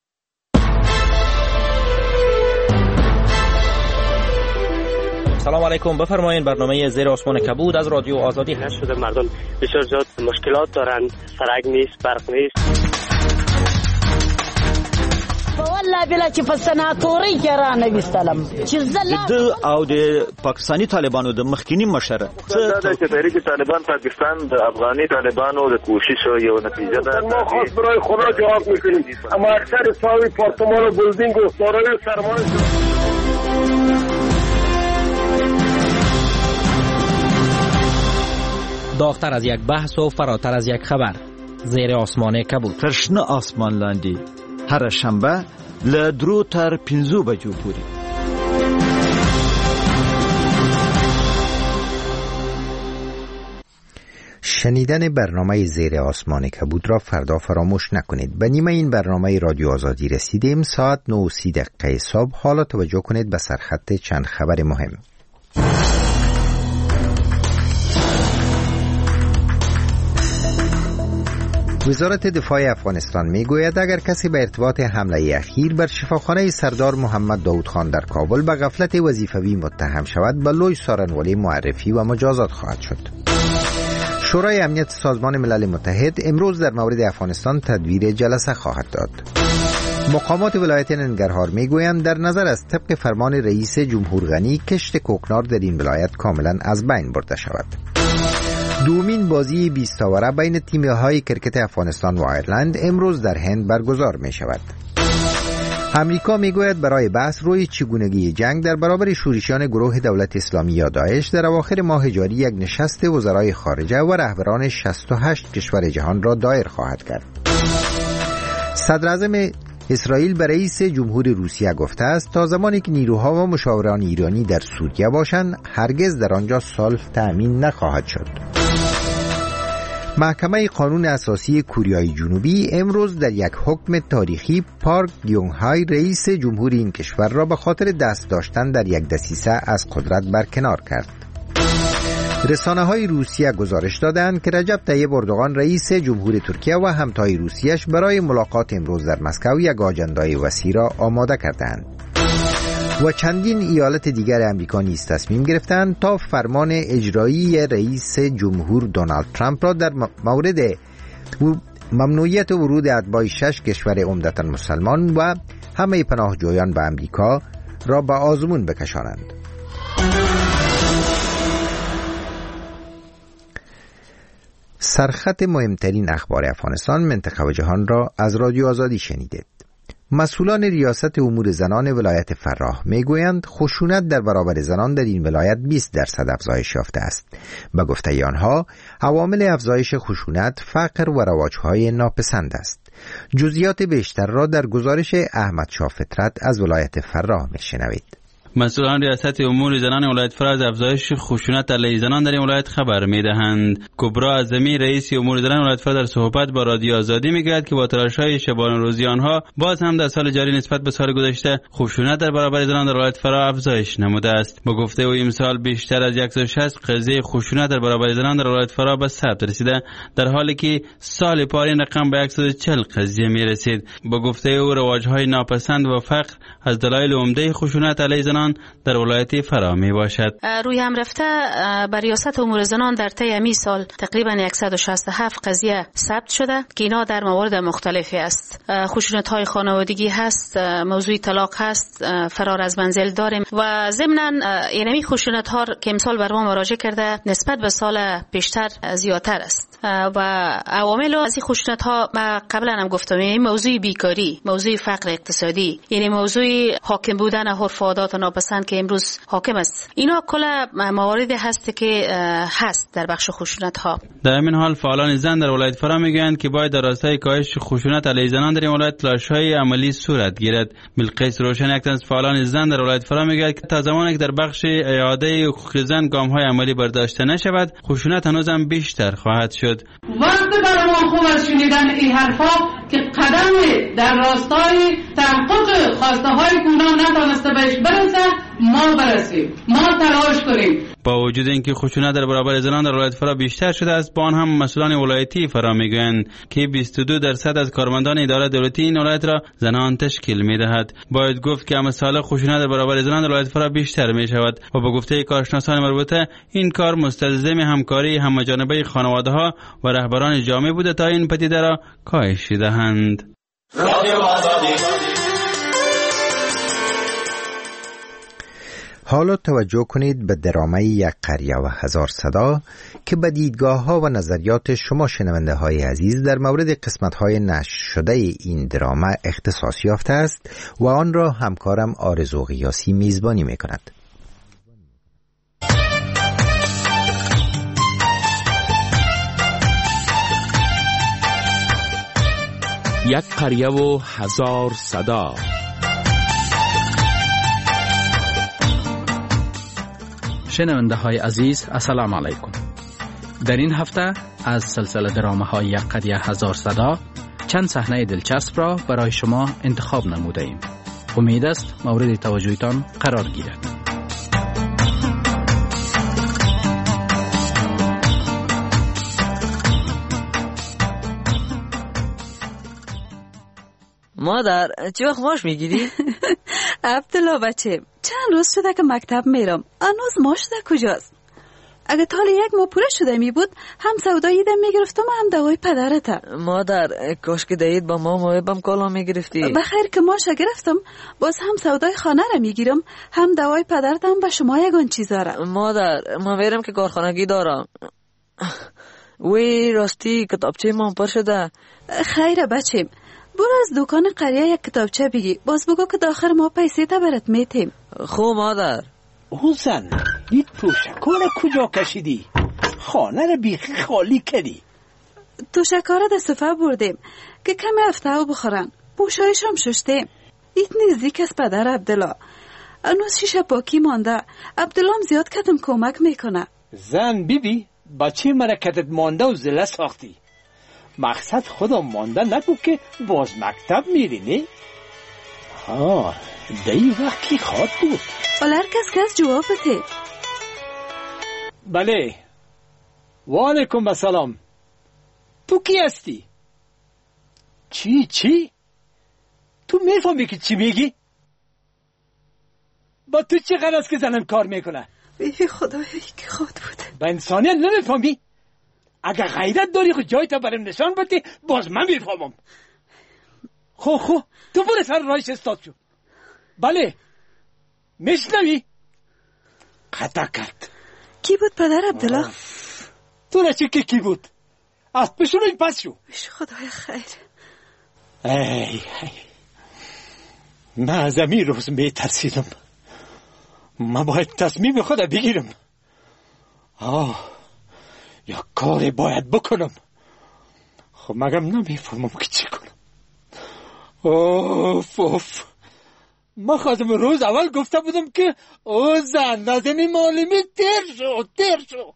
سلام علیکم، بفرمایید. برنامه زیر آسمان کبود از رادیو آزادی هست. شده مردم بسیار زیاد مشکلات دارند، سرک نیست، برق نیست. والله بلا چې په سناتوري کې را نویستلم چې زله او د پاکستاني طالبانو د مخکینی مشر څه چې تحریک طالبان پاکستان د افغاني طالبانو د کوشش یو نتیجه ده. ما خاص برای خدا جواب میکنیم اما اکثر ساوی پارتمان و بلدینگ و دارای سرمایه داغتر از یک بحث و فراتر از یک خبر. زیر آسمان کبود. ترشنه آسمان لاندی. هر شنبه لدرو تر پینزو بجو پوری. شنیدن برنامه زیر آسمان کبود را فردا فراموش نکنید. به نیمه این برنامه رادیو آزادی رسیدیم. ساعت نه و سی دقیقه صبح. حالا توجه کنید به سرخط چند خبر مهم. وزارت دفاع افغانستان میگوید اگر کسی به ارتباط حمله اخیر بر شفاخانه سردار محمد داود خان در کابل به غفلت وظیفوی متهم شود به لوی سارنوالی معرفی و مجازات خواهد شد. شورای امنیت سازمان ملل متحد امروز در مورد افغانستان تدبیر جلسه خواهد داد. مقامات ولایت ننگرهار میگویند در نظر از طبق فرمان رئیس جمهور غنی کشت کوکنار در این ولایت کاملا از بین برده شود. دومین بازی بیست اوره بین تیم‌های کرکت افغانستان و آیرلند امروز در هند برگزار می شود. امریکا می گوید برای بحث روی چگونگی جنگ در برابر شورشیان گروه دولت اسلامی یا داعش در اواخر ماه جاری یک نشست وزرای خارجه و رهبران شصت و هشت کشور جهان را دایر خواهد کرد. صدر اعظم اسرائیل به رئیس جمهور روسیه گفته است تا زمانی که نیروها و مشاوران ایرانی در سوریه باشند هرگز در آنجا صلح تأمین نخواهد شد. محکمه قانون اساسی کوریای جنوبی امروز در یک حکم تاریخی پارک گیونگ های رئیس جمهور این کشور را به خاطر دست داشتن در یک دسیسه از قدرت برکنار کرد. رسانه های روسیه گزارش دادند که رجب طیب اردوغان رئیس جمهور ترکیه و همتای روسیه‌اش برای ملاقات امروز در مسکو یک آجندای وسیع را آماده کردند. و چندین ایالت دیگر امریکا نیز تصمیم گرفتند تا فرمان اجرایی رئیس جمهور دونالد ترامپ را در مورد ممنوعیت ورود اتباع شش کشور عمدتاً مسلمان و همه پناهجویان به امریکا را به آزمون بکشانند. سرخط مهمترین اخبار افغانستان، منطقه و جهان را از رادیو آزادی شنیدید. مسئولان ریاست امور زنان ولایت فراه میگویند خشونت در برابر زنان در این ولایت بیست درصد افزایش یافته است. به گفته آنها عوامل افزایش خشونت فقر و رواج‌های ناپسند است. جزئیات بیشتر را در گزارش احمد شاه فطرت از ولایت فراه میشنوید. مسئولان ریاست امور زنان ولایت فراه از افزایش خشونت علیه زنان در این ولایت خبر میدهند. کبرا اعظمی رئیس امور زنان ولایت فراه در صحبت با رادیو آزادی میگوید که با تلاش‌های شبانه روزی آنها باز هم در سال جاری نسبت به سال گذشته خشونت در برابر زنان در ولایت فراه افزایش نموده است. با گفته او امسال بیشتر از صد و شصت قضیه خشونت در برابر زنان در ولایت فراه به ثبت رسیده، در حالی که سال پار این رقم به صد و چهل قضیه میرسید. با گفته او رواج‌های ناپسند و فقر از دلایل عمده خشونت علیه زنان در ولایت فراه می باشد. روی هم رفته بر ریاست امور زنان در طی امی سال تقریبا صد و شصت و هفت قضیه ثبت شده که اینا در موارد مختلفی است. خشونت های خانوادگی هست، موضوع طلاق هست، فرار از منزل داریم و ضمناً اینمی خشونت ها که امسال بر ما مراجعه کرده نسبت به سال پیشتر زیادتر است و عوامل از این خشونت ها ما قبلا هم گفتم، این موضوع بیکاری، موضوع فقر اقتصادی، یعنی موضوع حاکم بودن عرف و عادات ناپسند که امروز حاکم است، اینا کل مواردی هست که هست در بخش خشونت ها. در همین حال فعالان زن در ولایت فراه میگویند که باید در راستای کاهش خشونت علیه زنان در این ولایت تلاش‌های عملی صورت گیرد. بلقیس روشن یک از فعالان زن در ولایت فراه میگوید که تا زمانی که در بخش اعاده حقوق زن گام‌های عملی برداشته نشود، خشونت هنوز هم بیشتر خواهد شد. وقت برای ما خوب از شنیدن این حرفا که قدم در راستای تحقق خواسته های اونا نتونسته بهش برسه، ما برسیم، ما تلاش کنیم. با وجود اینکه خشونت در برابر زنان در ولایت فراه بیشتر شده است، با آن هم مسئولان ولایتی فراه میگویند که بیست و دو درصد از کارمندان اداره دولتی این ولایت را زنان تشکیل میدهد. باید گفت که امسال خشونت در برابر زنان در ولایت فراه بیشتر می شود و با گفته کارشناسان مربوطه این کار مستلزم همکاری همجانبه خانواده ها و رهبران جامعه بوده تا این پدیده را کاهش دهند. رادیو آزادی حالا توجه کنید به درامه یک قریه و هزار صدا که به دیدگاه ها و نظریات شما شنونده های عزیز در مورد قسمت های نشر شده این درامه اختصاص یافته است و آن را همکارم آرزو قیاسی میزبانی می کند. یک قریه و هزار صدا. شنونده های عزیز، السلام علیکم. در این هفته از سلسله درامه های یک قریه هزار صدا چند صحنه دلچسب را برای شما انتخاب نموده ایم. امید است مورد توجهتان قرار گیرد. مادر چی وقت ماش میگیری؟ عبدالله بچه، چند روز شده که مکتب میرم، هنوز ماش در کجاست؟ اگه تا یک ماه پوره شده می بود هم سودای ایدم میگرفتم هم دوای پدرت. مادر کاش که دایید با ما موهبم کالا میگرفتی. بخیر که ماش گرفتم باز هم سودای خانه را میگیرم هم دوای پدرتم به شما یگان چیزا را. مادر ما ویرم که کارخانگی دارم. وی راستی کتابچه ما پر شده. خیره بچه، برو از دکان قریه یک کتابچه بگی، باز بگو که داخل ما پیسه تا برات میتیم. خب مادر. او زن این توشکار کجا کشیدی؟ خانه رو بیخی خالی کردی. توشکار در صفحه بردیم که کمی افتاو بخورن، بوشایش هم ششتیم. ایت نزدیک از پدر عبدالله، انوز شیشه پاکی مانده. عبدالله هم زیاد کتم کمک میکنه. زن بیبی بچه مرکتت مانده و زله ساختی. مقصد خودم مانده نگو که باز مکتب میری نه؟ ها دی وقت کی خواد بود؟ حالا هر کس کس جواب بده. بله. و علیکم السلام. تو کی هستی؟ چی چی؟ تو میفهمی که چی میگی؟ با تو چه غرض که زنم کار میکنه؟ ای خدایی که خود بود. با انسانیت نمیفهمی؟ اگر غیرت داری خود جای تا برم نشان بدی باز من میفهمم. خو خو تو برو سر رایش استاد شو. بله میشنوی؟ قطع کرد. کی بود پدر عبدالله؟ تو را چه که کی بود؟ از پشون این پس شو. خدای خیر. ای ای من از امی روز میترسیدم. من باید تصمیم خود بگیرم. آه یا کاری باید بکنم. خب مگم نمیفهمم که چی کنم. اوف اوف من خواستم روز اول گفته بودم که او زن نازمی معلمی تیر شو تیر شو.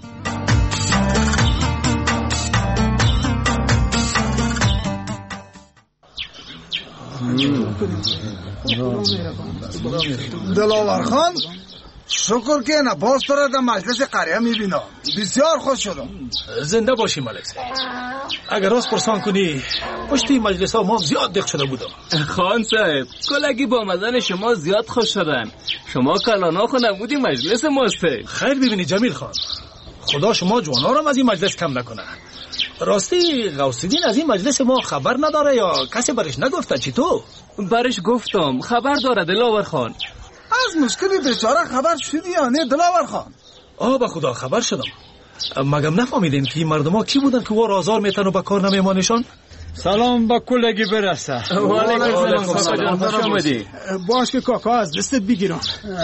دلاور خان شکر که نباز تو را در مجلس قریه میبینم. بسیار خوش شدم. زنده باشی ملک. اگر راست پرسان کنی پشتی مجلس ها ما زیاد دق شده بودم. خان صاحب کلگی با مزن شما زیاد خوش شدن. شما کلانا خو نبودی مجلس ماسته. خیر ببینی جمیل خان، خدا شما جوانا را از این مجلس کم نکنه. راستی غوث‌الدین از این مجلس ما خبر نداره یا کسی برش نگفته؟ چی تو؟ برش گفتم خبر داره دلاور خان. از مشکلی بیچاره خبر شدی یا نه دلاور خان؟ آه به خدا خبر شدم. مگم نفهمیدین که این مردم ها کی بودن که وار آزار میتن و به کار نمیمانشان؟ سلام با کلگی برسه. و علیکم سلام. خوش آمدی. باش که کاکا از دستت بگیرم.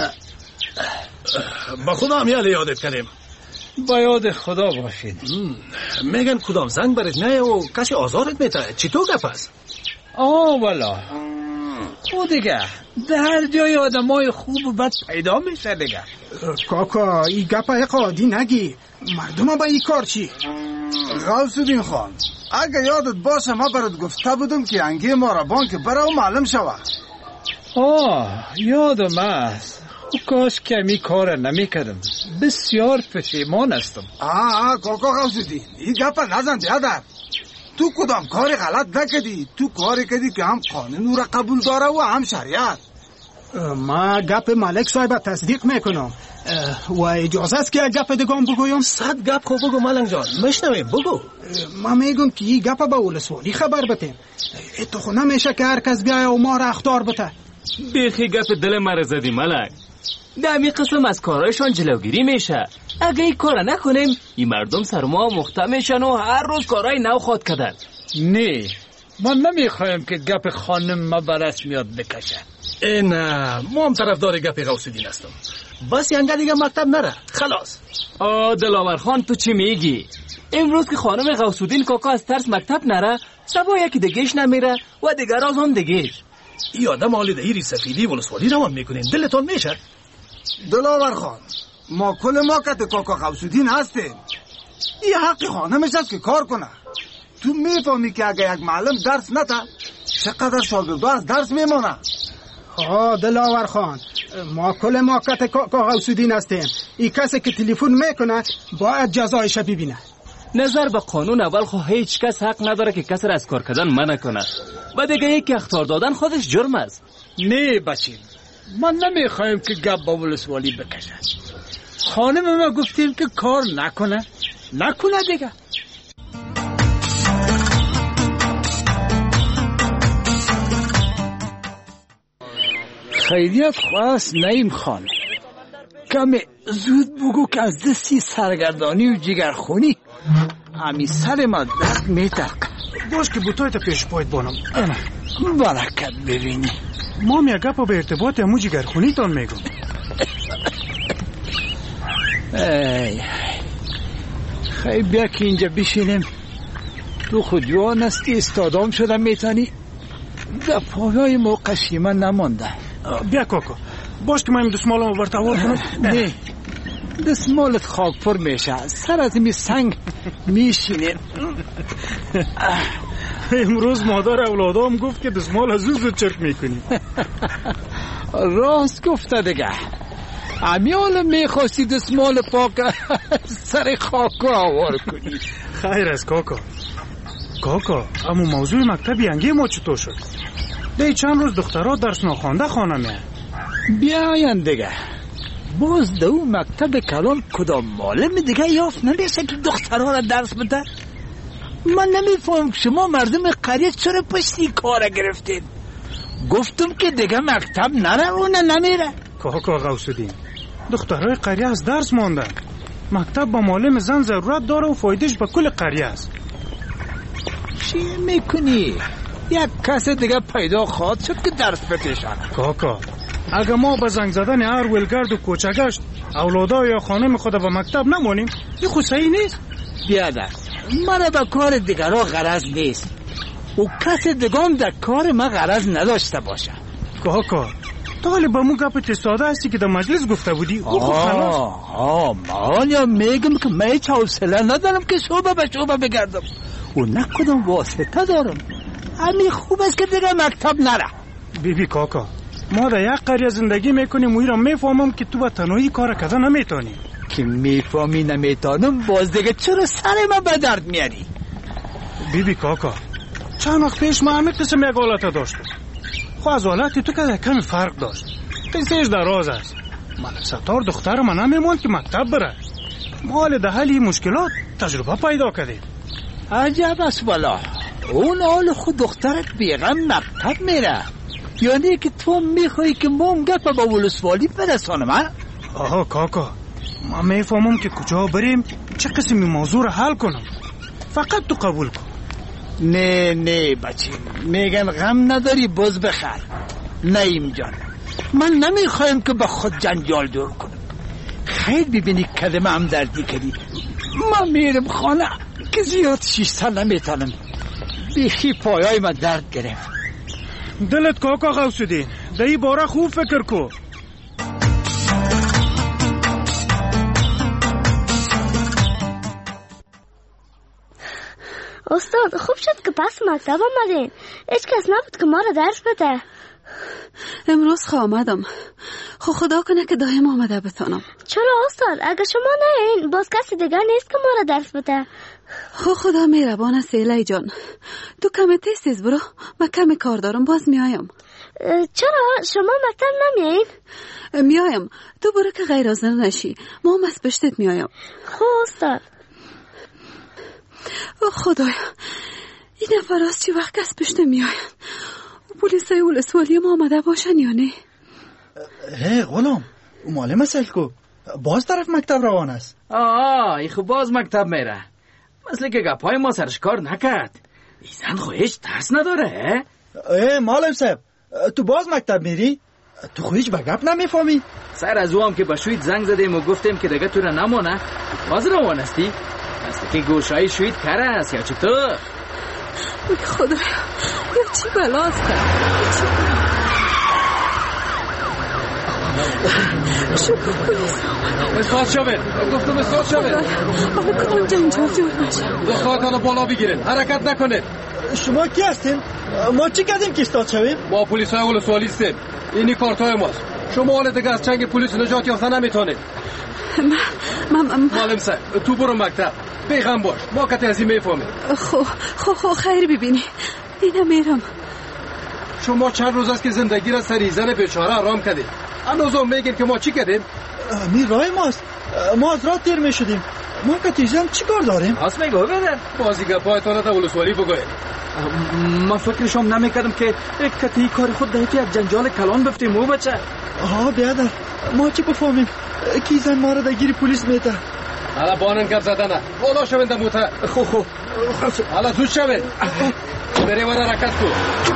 با خدا هم یاله یادت کردیم. با یاد خدا باشید. میگن کدام زنگ برات میایه و کسی آزارت میته. چی تو گپ است؟ آه والا او دیگه در هر جای آدم های خوب و بد پیدا میشه دیگه. کاکا این گپ اقادی نگی، مردم با این کار چی؟ غوث‌الدین خان اگه یادت باشه ما برات گفته بودم که انگی ما را بانک برای معلم شود. آه یادم است. کاش کمی کار نمی کردم. بسیار پشیمان هستم. آه آه کاکا غوث‌الدین این گپ نزن بیادر. تو کدام کاری غلط نکردی. تو کاری کردی که هم قانون را قبول داره و هم شریعت. ما گپ ملک صاحب تصدیق میکنم و اجازه است که گپ دگام بگویم. صد گپ خو بگو ملنگ جان مشنویم بگو. ما میگم که این گپ به ولسوالی خبر بتیم. تو خو نمیشه که هر کس بیایه و ما را اخطار بته. بیخی گپ دل مرا زدی ملک. در همین قسم از کارهایشان جلوگیری میشه. اگه این کار نکنیم این مردم سر ما مخته میشن و هر روز کارهای نو خواد کردن. نه من نمیخوایم که گپ خانم ما برس میاد بکشه. نه ما هم طرفدار گپ غوث‌الدین هستم. بس ینگه دیگه مکتب نره خلاص. آه دلاور خان تو چی میگی؟ امروز که خانم غوث‌الدین کاکا از ترس مکتب نره سبا یکی دیگهش نمیره و دیگر از هم دیگهش. ای آدم حالی دهیری سفیدی ولسوالی روان میکنین دلتون میشه؟ دلاور خان ما کل ما کت کاکا غوث‌الدین هستیم. این حق خانمش است که کار کنه. تو میفهمی که اگه یک معلم درس نده چقدر شاگردها از درس میمونه. آه دلاور خان ما کل ما کت کاکا غوث‌الدین هستیم. این کسی که تلفن میکنه باید جزایش ببینه. نظر به قانون اول خو هیچ کس حق نداره که کسی را از کار کردن منع کنه و دیگه یکی اخطار دادن خودش جرم است. نه بچین من نمیخوایم که گپ با ولسوالی بکشه. خانم ما گفتیم که کار نکنه نکنه دیگه. خیلیت خواست نیم خان کم زود بگو که از دستی سرگردانی و جگرخونی همی سر ما درد میترک. باش که بوتایت پیش پایت بانم. برکت ببینی ما هم یک گپ به ارتباط امو جگرخونی تان میگم. ای خیلی بیا که اینجا بشینیم. تو خود جوان استی استادام شدم میتانی در پایای موقع شیمه نمانده. بیا کاکا باش که من دستمالم برتوار کنم. نه دستمالت خاک پر میشه سر از می سنگ میشینه. امروز مادر اولادام گفت که دستمال از زود زود چرک میکنی. راست گفته دیگه. امیال میخواستی دستمال پاک سر خاک آوار کنی. خیر از کاکا. کاکا اما موضوع مکتب ینگی ما چطور شد؟ دی چند روز دخترها درس ناخوانده خانه میان. بیاین دیگه. باز دو مکتب کلان کدام معلم دیگه یافت نمیشه که دخترها را درس بده؟ من نمیفهم که شما مردم قریه چرا پشتی کار گرفتید؟ گفتم که دیگه مکتب نره اونه نمیره. کاکا غوث‌الدین دخترهای قریه از درس ماندن. مکتب با معلم زن ضرورت داره و فایدهش به کل قریه است. چی میکنی؟ یک کس دیگه پیدا خواهد شد که درس بتشن. کاکا اگه ما به زنگ زدن هر ولگرد و کوچگشت اولادا یا خانم خود به مکتب نمانیم این خود صحیح نیست. بیادر من به کار دیگرها غرض نیست و کس دیگم در کار ما غرض نداشته باشه. کاکا طالب به مو گپ تستاده هستی که در مجلس گفته بودی او خود خلاص. آه من یا میگم که من هیچ حوصله ندارم که شعبه به شعبه بگردم و نکدام واسطه دارم. همین خوب است که دیگه مکتب نره. بی بی کاکا ما در یک قریه زندگی میکنیم و ایران میفهمم که تو با تنهایی کار کردن نمیتونی. که میفهمی نمیتونم باز دیگه چرا سر من به درد میاری؟ بی بی کاکا چند وقت پیش ما همه قسم یک حالت داشتم. خو از حالت تو که کمی فرق داشت. قصهش دراز است. ملک ستار دختر من نمیموند که مکتب بره. ما حال در حل این مشکلات تجربه پیدا کردیم. عجب است والا. اون حال خود دخترت بیغم مکتب میره یعنی که تو میخوایی که ما هم گپ با ولسوالی برسانم ها؟ آها کاکا ما میفهمم که کجا بریم چه قسمی موضوع را حل کنم. فقط تو قبول کن. نه نه بچه میگن غم نداری باز بخر. نیم جان من نمیخوایم که با خود جنجال دور کنم. خیلی ببینی کلمه هم دردی کردی. من میرم خانه که زیاد شیشتر نمیتونم. بیخی پایای من درد گرفت. دلت کاکا غوث‌الدین در این باره خوب فکر کن. استاد خوب شد که پس مکتب آمدین. هیچ کس نبود که ما را درس بده. امروز خواه آمدم. خو خدا کنه که دایم آمده بتانم. چرا استاد؟ اگه شما نه این باز کسی دیگه نیست که ما را درس بده. خو خدا مهربان است ایلی جان. تو کم تیز تیز برو. من کم کار دارم باز میایم. چرا شما مکتب نمیایین؟ میایم. تو برو که غیر حاضر نشی. ما هم از پشتت میایم. خو استاد. او خدایا این نفر از چی وقت از پشت میاین؟ پولیسای ولسوالی ما آمده باشن یا نه؟ هی غلام معلم سلکو باز طرف مکتب روان است. آه ای خب باز مکتب میره. مثل که گپای ما سرش کار نکرد. این زن خو هیچ ترس نداره. ای معلم صاحب تو باز مکتب میری؟ تو خو هیچ به گپ نمیفهمی؟ سر از او هم که به شوید زنگ زدیم و گفتیم که دیگه تو را نمانه باز روان استی؟ مثل که گوشای شوید کره است یا چطور؟ خدا یا چی بلاست شکر پولیس مسخات شوید گفتم مسخات شوید حالا کدام جنجال جور نشه دختراتانو بالا بگیرین حرکت نکنید. شما کی هستین؟ ما چی کردیم که استاد شویم؟ ما پلیس های ولسوالی هستیم. اینی کارتای ماست. شما حالا دیگه از چنگ پلیس نجات یافته نمیتونید. من من معلم صاحب تو برو مکتب بیغم باش ما کتی از این میفهمیم. خو خو خو خیر ببینی دینا میرم. شما چند روز است که زندگی را سری زن بیچاره آرام کردید. هنوز میگین که ما چی کردیم؟ می راه ماست. ما از راه تیر میشدیم. ما کتی زن چی کار داریم؟ از میگو بده بازی گپایتان تا ولسوالی بگوید. من فکرشم نمیکردم که کتی کار خود دهی که یک جنجال کلان بفتیم او بچه. آها بیادر ما چی بفهمیم کی زن ما را دگیری پلیس میته. حالا بانن گپ زدنه بالا شوین در موتر. خو خو حالا زود شوین بری ور حرکت کن.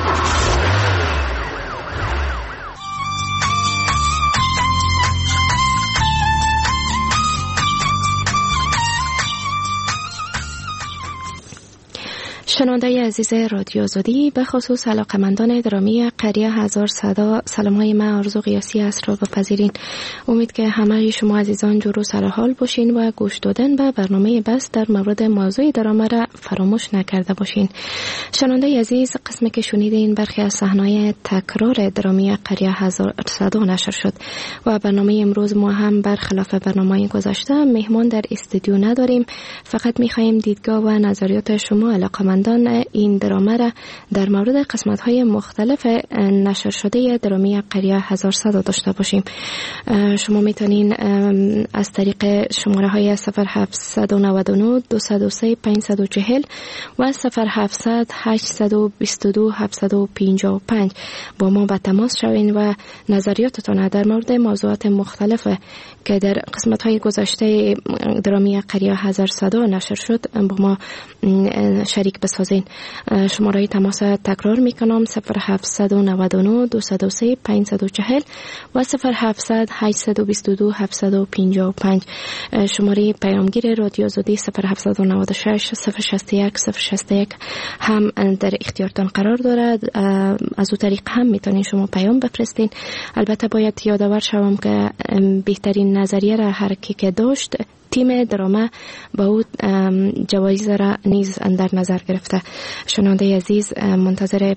شنونده عزیز رادیو آزادی به خصوص علاقمندان درامی قریه هزار صدا سلام های من آرزو قیاسی است را بپذیرین. امید که همه شما عزیزان جور و سر حال باشین و گوش دادن به برنامه بس در مورد موضوع درامه را فراموش نکرده باشین. شنونده عزیز قسمی که شنیدین برخی از صحنه‌های تکرار درامی قریه هزار صدا نشر شد و برنامه امروز ما هم برخلاف برنامه گذشته مهمان در استودیو نداریم. فقط می‌خوایم دیدگاه و نظریات شما علاقمندان این درامه را در مورد قسمت‌های مختلف نشر شده درامی قریه هزار صدا داشته باشیم. شما میتونین از طریق شماره های صفر هفتصد و نود و نه دویست و سه پانصد و چهل و صفر هفتصد هشتصد و بیست و دو هفتصد و پنجاه و پنج با ما به تماس شوین و نظریاتتان در مورد موضوعات مختلف که در قسمت‌های گذشته درامی قریه هزار صدا نشر شد با ما شریک بسازین. شماره تماس تکرار میکنم صفر هفتصد و نود و نه دویست و سه پانصد و چهل و صفر هفتصد هشتصد و بیست و دو هفتصد و پنجاه و پنج. شماره پیامگیر رادیو آزادی صفر هفتصد و نود و شش صفر شصت و یک صفر شصت و یک هم در اختیارتان قرار دارد. از او طریق هم میتونین شما پیام بفرستین. البته باید یادآور شوم که بهترین نظریه را هر کی که داشت تیم درامه با او جوایز را نیز در نظر گرفته. شنونده عزیز منتظر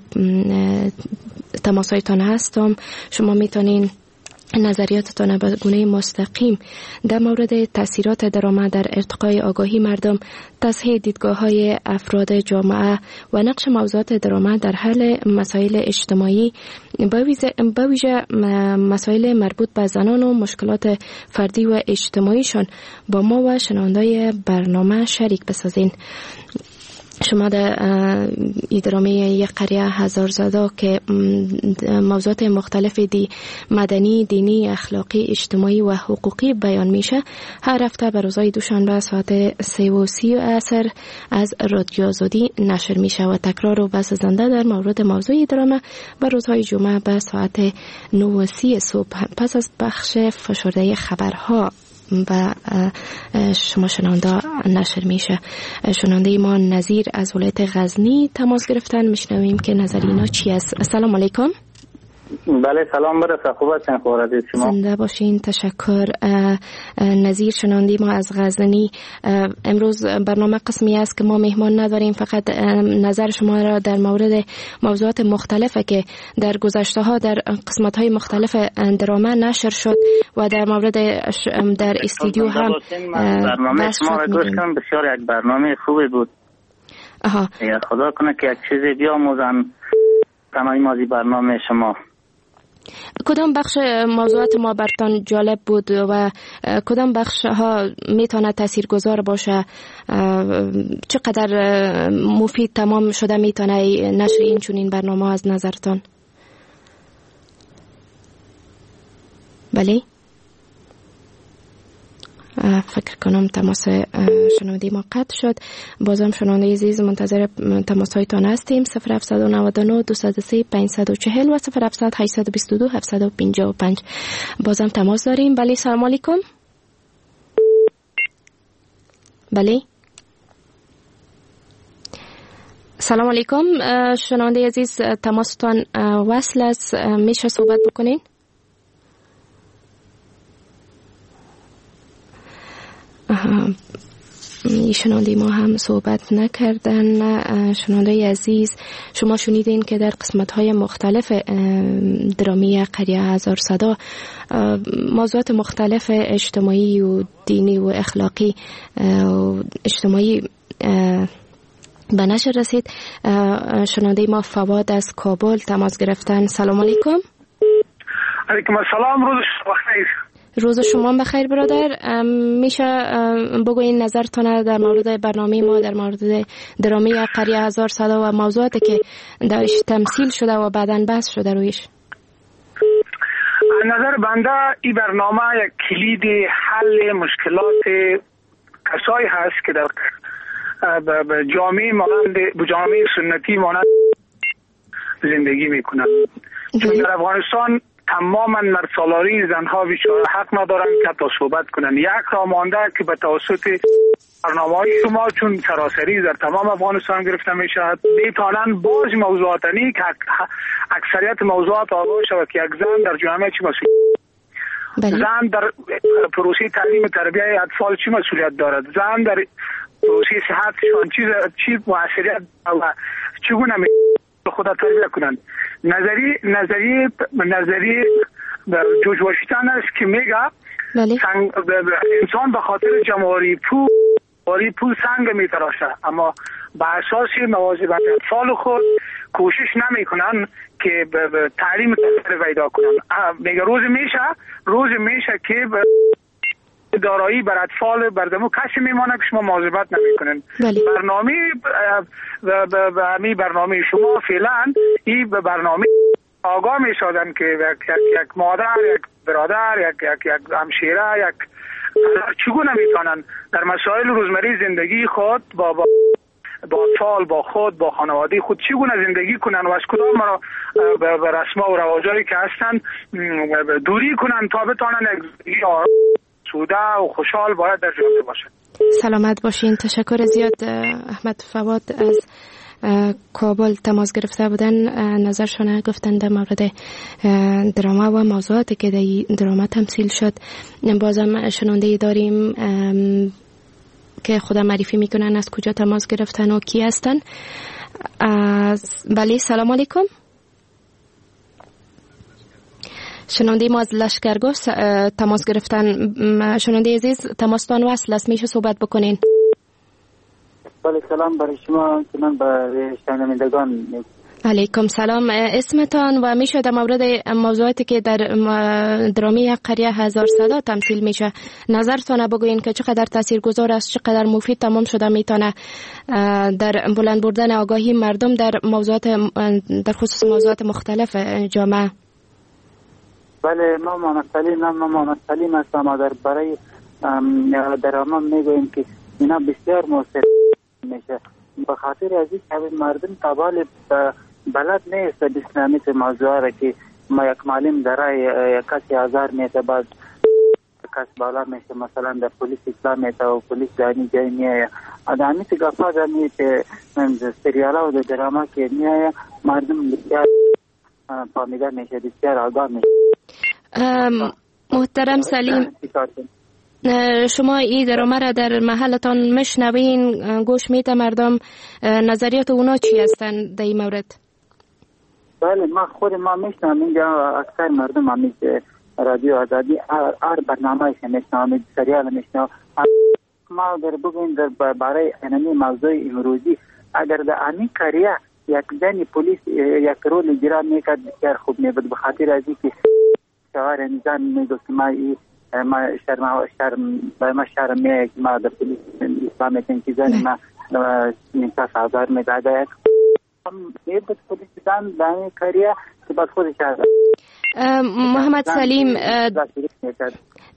تماسایتان هستم. شما میتونین نظریاتتان به گونه مستقیم در مورد تاثیرات درآمد در ارتقای آگاهی مردم، تصحیح دیدگاه‌های افراد جامعه و نقش موضوعات درآمد در حل مسائل اجتماعی به ویژه مسائل مربوط به زنان و مشکلات فردی و اجتماعیشان با ما و شنونده‌های برنامه شریک بسازین. شما در درامه یک قریه هزار زادا که موضوعات مختلف دی مدنی، دینی، اخلاقی، اجتماعی و حقوقی بیان میشه هر هفته به روزهای دوشنبه ساعت سه و سی عصر از رادیو آزادی نشر میشه و تکرار و بس زنده در مورد موضوع درامه به روزهای جمعه به ساعت نه و سی صبح پس از بخش فشرده خبرها و شما شنونده نشر میشه. شنونده ما نظیر از ولایت غزنی تماس گرفتن. میشنویم که نظر اینا چی است. السلام علیکم. بله سلام برسه. خوب هستین؟ خبر از شما؟ زنده باشین. تشکر. نظیر شنونده ما از غزنی. امروز برنامه قسمی است که ما مهمان نداریم، فقط نظر شما را در مورد موضوعات مختلفه که در گذشته ها در قسمت های مختلف درامه نشر شد و در مورد در استودیو هم برنامه شما را گوش کردم. بسیار یک برنامه خوبی بود. آها. یا خدا کنه که یک چیزی بیاموزن تمام مازی برنامه شما. کدام بخش موضوعات ما برتان جالب بود و کدام بخش ها میتونه تاثیرگذار باشه؟ چقدر مفید تمام شده میتونه نشر این چنین برنامه از نظرتان؟ بله فکر کنم تماس شنونده ما قطع شد. بازم شنونده عزیز منتظر تماس هایتان هستیم. صفر هفت نه نه دو صفر سه پنج چهار صفر و صفر هفت هشت دو دو هفت پنج پنج. بازم تماس داریم. بله سلام علیکم. بله سلام علیکم. شنونده عزیز تماستان وصل است، میشه صحبت بکنین؟ شنونده ما هم صحبت نکردن. شنونده عزیز شما شنیدین که در قسمت های مختلف درامی قریه هزار صدا موضوعات مختلف اجتماعی و دینی و اخلاقی و اجتماعی به نشر رسید. شنونده ما فواد از کابل تماس گرفتن. سلام علیکم. علیکم السلام. روز شما بخیر. روز شما بخیر برادر. میشه بگوین نظرتان در مورد برنامه ما در مورد درامی قریه هزار صدا و موضوعاتی که درش تمثیل شده و بعداً بحث شده رویش؟ نظر بنده این برنامه یک کلید حل مشکلات کسایی هست که در جامعه مانند جامعه سنتی مانند زندگی میکنند. چون در افغانستان تماما مرسالاری زنها بیچاره حق ندارن که تا صحبت کنن. یک را مانده که به توسط برنامه‌های شما چون سراسری در تمام افغانستان گرفته میشود میتونن باز موضوعاتنی که اکثریت موضوعات آغاز شود که یک زن در جامعه چی مسئولیت، زن در پروسه تعلیم تربیت اطفال چی مسئولیت دارد، زن در پروسه صحتشان چی چی موثریت و چگونه خود تربیت کنند. نظری نظری نظری جورج واشنگتن است که میگه انسان به خاطر جمهوری پول جمهوری پول سنگ میتراشه، اما به اساس مواظبت اطفال خود کوشش نمیکنن که تعلیم پیدا کنن. میگه روز میشه روز میشه که دارایی بر اطفال بردمو کسی میمانه که شما مواظبت نمیکنن. برنامه به همین برنامه شما فعلا این به برنامه آگاه میشدن که یک, یک, یک مادر، یک برادر، یک یک یک همشیره، یک چگونه میتونن در مسائل روزمره زندگی خود با با با اطفال، با خود، با خانواده خود چگونه زندگی کنن و از کدام را به رسم و رواجایی که هستن دوری کنن تا بتونن یک زندگی آرام سوده و خوشحال باید در جامعه باشد. سلامت باشین. تشکر زیاد. احمد فواد از کابل تماس گرفته بودن، نظرشون گفتن در مورد دراما و موضوعاتی که در دراما تمثیل شد. بازم شنونده داریم که خدا معرفی میکنن از کجا تماس گرفتن و کی هستن. بله سلام علیکم. شنونده ما از لشکرگاه تماس گرفتن. شنونده عزیز تماستان وصل است، میشه صحبت بکنین؟ بله سلام برای شما، سلام برای شنوندگان. علیکم سلام. اسمتان و میشه در مورد موضوعاتی که در درامی قریه هزار صدا تمثیل میشه نظرتان بگوین که چقدر تاثیرگذار است، چقدر مفید تمام شده میتونه در بلند بردن آگاهی مردم در موضوعات در خصوص موضوعات مختلف جامعه؟ بله ما محمد سلیم ما محمد سلیم هستم و در برای دراما میگویم که اینا بسیار موثر میشه به خاطر از اینکه مردم قبال بلد نیست بسنامیت موضوع را که ما یک معلم درای کسی آزار میته بعد کس بالا میشه مثلا در پولیس اطلاع میته و پولیس دانی جای میایه آدمی که گفا دمی که سریالا و دراما که میایه مردم بسیار فامیده میشه، بسیار آگاه میشه. محترم سلیم، شما این دراما را در محلتان مشنوین، گوش میته مردم، نظریات اونا چی هستن در این مورد؟ بله ما خود ما میشنم اینجا اکثر مردم همیش رادیو آزادی هر برنامه ایش میشنم، سریال میشنم. ما اگر بگویم در برای انمی موضوع امروزی اگر در امی کریه یک زن پلیس یک رول اجرا میکرد بسیار خوب میبود، به خاطر از اینکه شوهر انسان میگفت که ما ما شرم شرم با ما شرم میاد ما در پلیس اسلام که زن ما انصاف آزار میداده میبود پلیس زن دانی کریه که بعد خودش محمد سلیم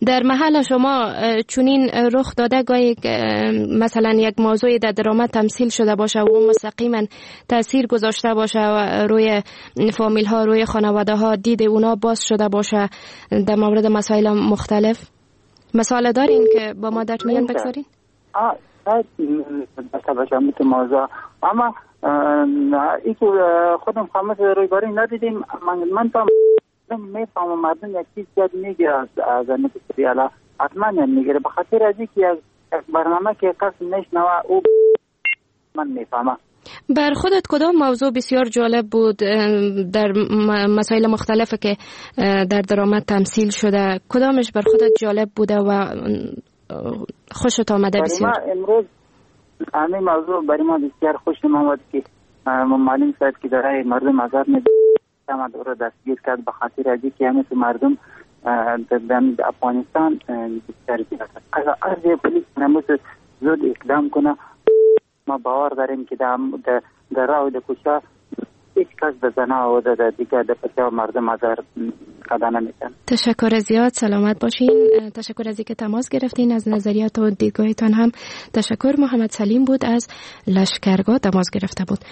در محل شما چنین رخ داده گاهی مثلا یک موضوع در درآمد تمثیل شده باشه و مستقیما تاثیر گذاشته باشه و روی فامیل ها، روی خانواده ها دید اونا باز شده باشه در مورد مسائل مختلف؟ مثال دارین که با ما در میان بگذارین؟ آه داشته باشم میتون موضوع، اما ای که خودم خامس رویگاری ندیدیم. من, من تا میفهمم مردم یک چیز یاد میگیره از از نت سریالا، حتما یاد میگیره به خاطر از اینکه یک برنامه که کس نشنوه او من میفهمم. بر خودت کدام موضوع بسیار جالب بود در مسائل مختلفه که در درآمد تمثیل شده؟ کدامش بر خودت جالب بوده و خوشت آمده بسیار؟ برای ما امروز همین موضوع برای ما بسیار خوش آمد که معلوم شد که داره مردم آزاد میده ما دوره دستگیر کرد به خاطر از اینکه همه مردم در افغانستان بسیار زیاد است. اگر پلیس نموز زود اقدام کنه ما باور داریم که در در راه و در کوچه هیچ کس به زنا و در دیگه در پچه مردم آزار قدم نمیتن. تشکر زیاد، سلامت باشین. تشکر از اینکه تماس گرفتین، از نظریات و دیدگاهتان هم تشکر. محمد سلیم بود از لشکرگاه تماس گرفته بود.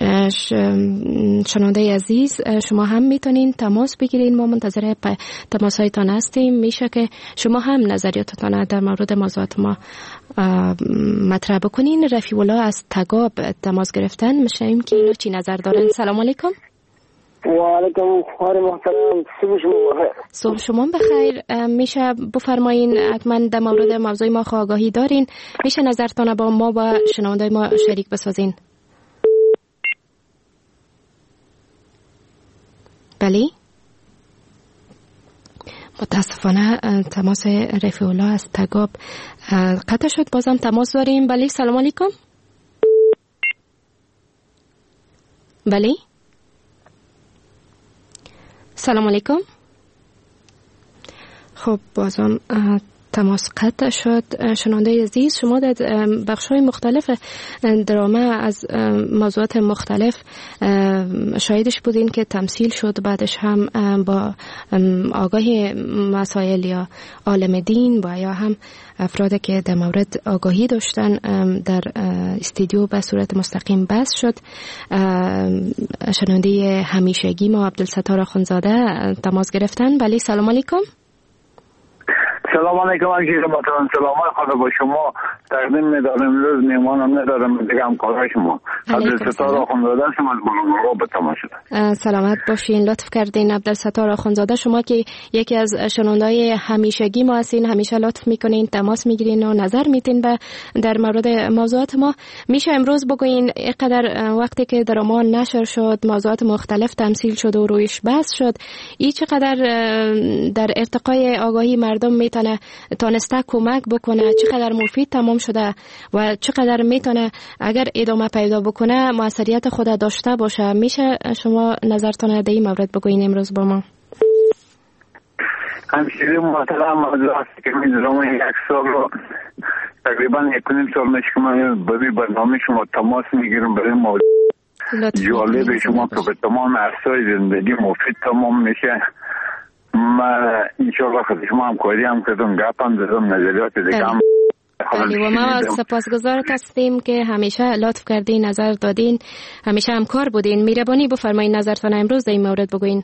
شنونده عزیز شما هم میتونین تماس بگیرین، ما منتظر تماس هایتان هستیم. میشه که شما هم نظریاتتان در مورد موضوعات ما مطرح بکنین. رفیع الله از تگاب تماس گرفتن، میشنیم که اینا چی نظر دارن. سلام علیکم. و علیکم خیر محترم، صبح شما بخیر. صبح شما بخیر. میشه بفرمایین حتما در مورد موضوع ما آگاهی دارین، میشه نظرتان با ما و شنونده ما شریک بسازین؟ بله، متاسفانه تماس رفیع الله از تگاب قطع شد. بازم تماس داریم. بله، سلام علیکم. بله، سلام علیکم. خب بازم تماس قطع شد. شنونده عزیز شما در بخش‌های مختلف درامه از موضوعات مختلف شاهدش بودین که تمثیل شد، بعدش هم با آگاهی مسائل یا عالم دین با یا هم افرادی که در مورد آگاهی داشتن در استودیو به صورت مستقیم بحث شد. شنونده همیشگی ما عبدالستار آخوندزاده تماس گرفتن. بله، سلام علیکم. سلام علیکم عزیز محترم، سلامت خدا با شما. تقدیم می‌دارم امروز میهمانم ندارم دیگه همکارای شما عبدالستار آخوندزاده شما از بلومرو به تماس شدم. سلامت باشین، لطف کردین. عبدالستار آخوندزاده شما که یکی از شنونده‌های همیشگی ما هستین، همیشه لطف میکنین، تماس میگیرین و نظر میدین به در مورد موضوعات ما. میشه امروز بگوین اینقدر وقتی که درمان نشر شد، موضوعات مختلف تمثیل شد و رویش بحث شد، این چقدر در ارتقای آگاهی مردم میتونه تونسته کمک بکنه، چقدر مفید تمام شده و چقدر میتونه اگر ادامه پیدا بکنه موثریت خود داشته باشه؟ میشه شما نظرتون در این مورد بگوین امروز با ما؟ همشیری محترم، موضوع است که من درامه یک سال رو تقریبا یک نیم سال میشه که من برای برنامه شما تماس میگیرم برای موضوع جالب شما که به تمام عرصه‌های زندگی مفید تمام میشه. ما انشاءالله خود شما هم کاری هم کردم، گپ هم دادم، نظریات دیگه هم. و ما سپاسگزارت هستیم که همیشه لطف کردین، نظر دادین، همیشه همکار بودین. مهربانی بفرمایید نظرتون امروز در این مورد بگوین.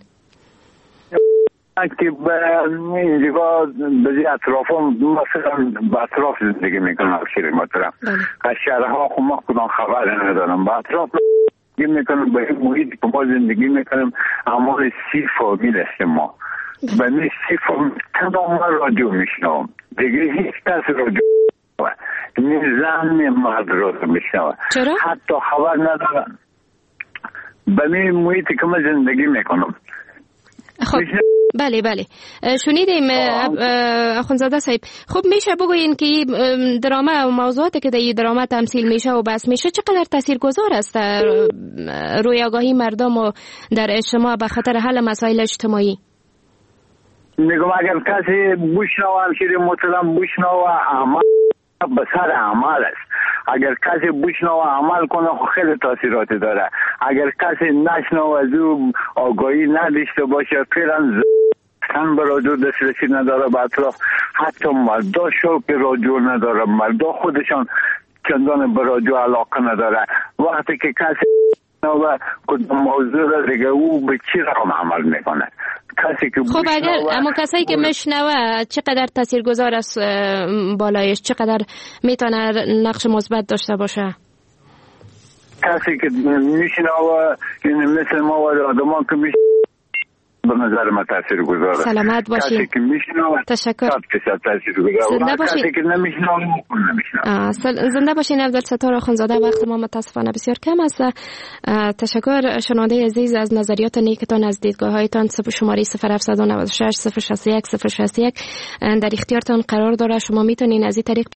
که به اینجا به اطرافم مثلا به اطراف زندگی میکنم شیری محترم. از شهرها خب ما کدام خبر ندارم، به اطراف زندگی میکنم، به این محیط که ما زندگی میکنم اما سی فامیل هستیم ما. به این سی فامیل تمام رادیو میشنم، دیگه هیچ کس رادیو این زن مرد رادیو میشنم، حتی خبر ندارم. به این محیطی که ما زندگی میکنم. خب بله بله شنیدیم آخوندزاده صاحب. خب میشه بگوین که درامه و موضوعاتی که در این درامه تمثیل میشه و بس میشه چقدر تاثیرگذار است روی آگاهی مردم و در اجتماع به خاطر حل مسائل اجتماعی؟ میگم اگر کسی بشنوه همشیری محترم بشنوه عمل به سر عمل است. اگر کسی بشنوه عمل کنه خیلی تاثیراتی داره. اگر کسی نشنوه از او آگاهی نداشته باشه فعلا زن برادر دسترسی نداره به اطراف حتی مردا شوق رادیو نداره، مردا خودشان چندان به رادیو علاقه نداره. وقتی که کسی و کدام موضوع را دیگه او به چی رقم عمل میکنه. کسی که خب اگر اما کسایی که مشنوه چقدر تاثیرگذار است بالایش، چقدر میتونه نقش مثبت داشته باشه؟ کسی که میشنوه یعنی مثل ما و آدمان که میشنوه به نظر من تاثیر گذاره. سلامت باشین. کسی که میشنوه تشکر. تاثیر گذاره. کسی که نمیشنوه نمیشنوه. زنده باشین. عبدالستار آخوندزاده. وقت ما متاسفانه بسیار کم است. تشکر شنونده عزیز از نظریات نیکتان، از دیدگاه هایتان. شماره صفر هفت نه شش صفر شصت یک صفر شصت یک در اختیارتان قرار داره. شما میتونین از این طریق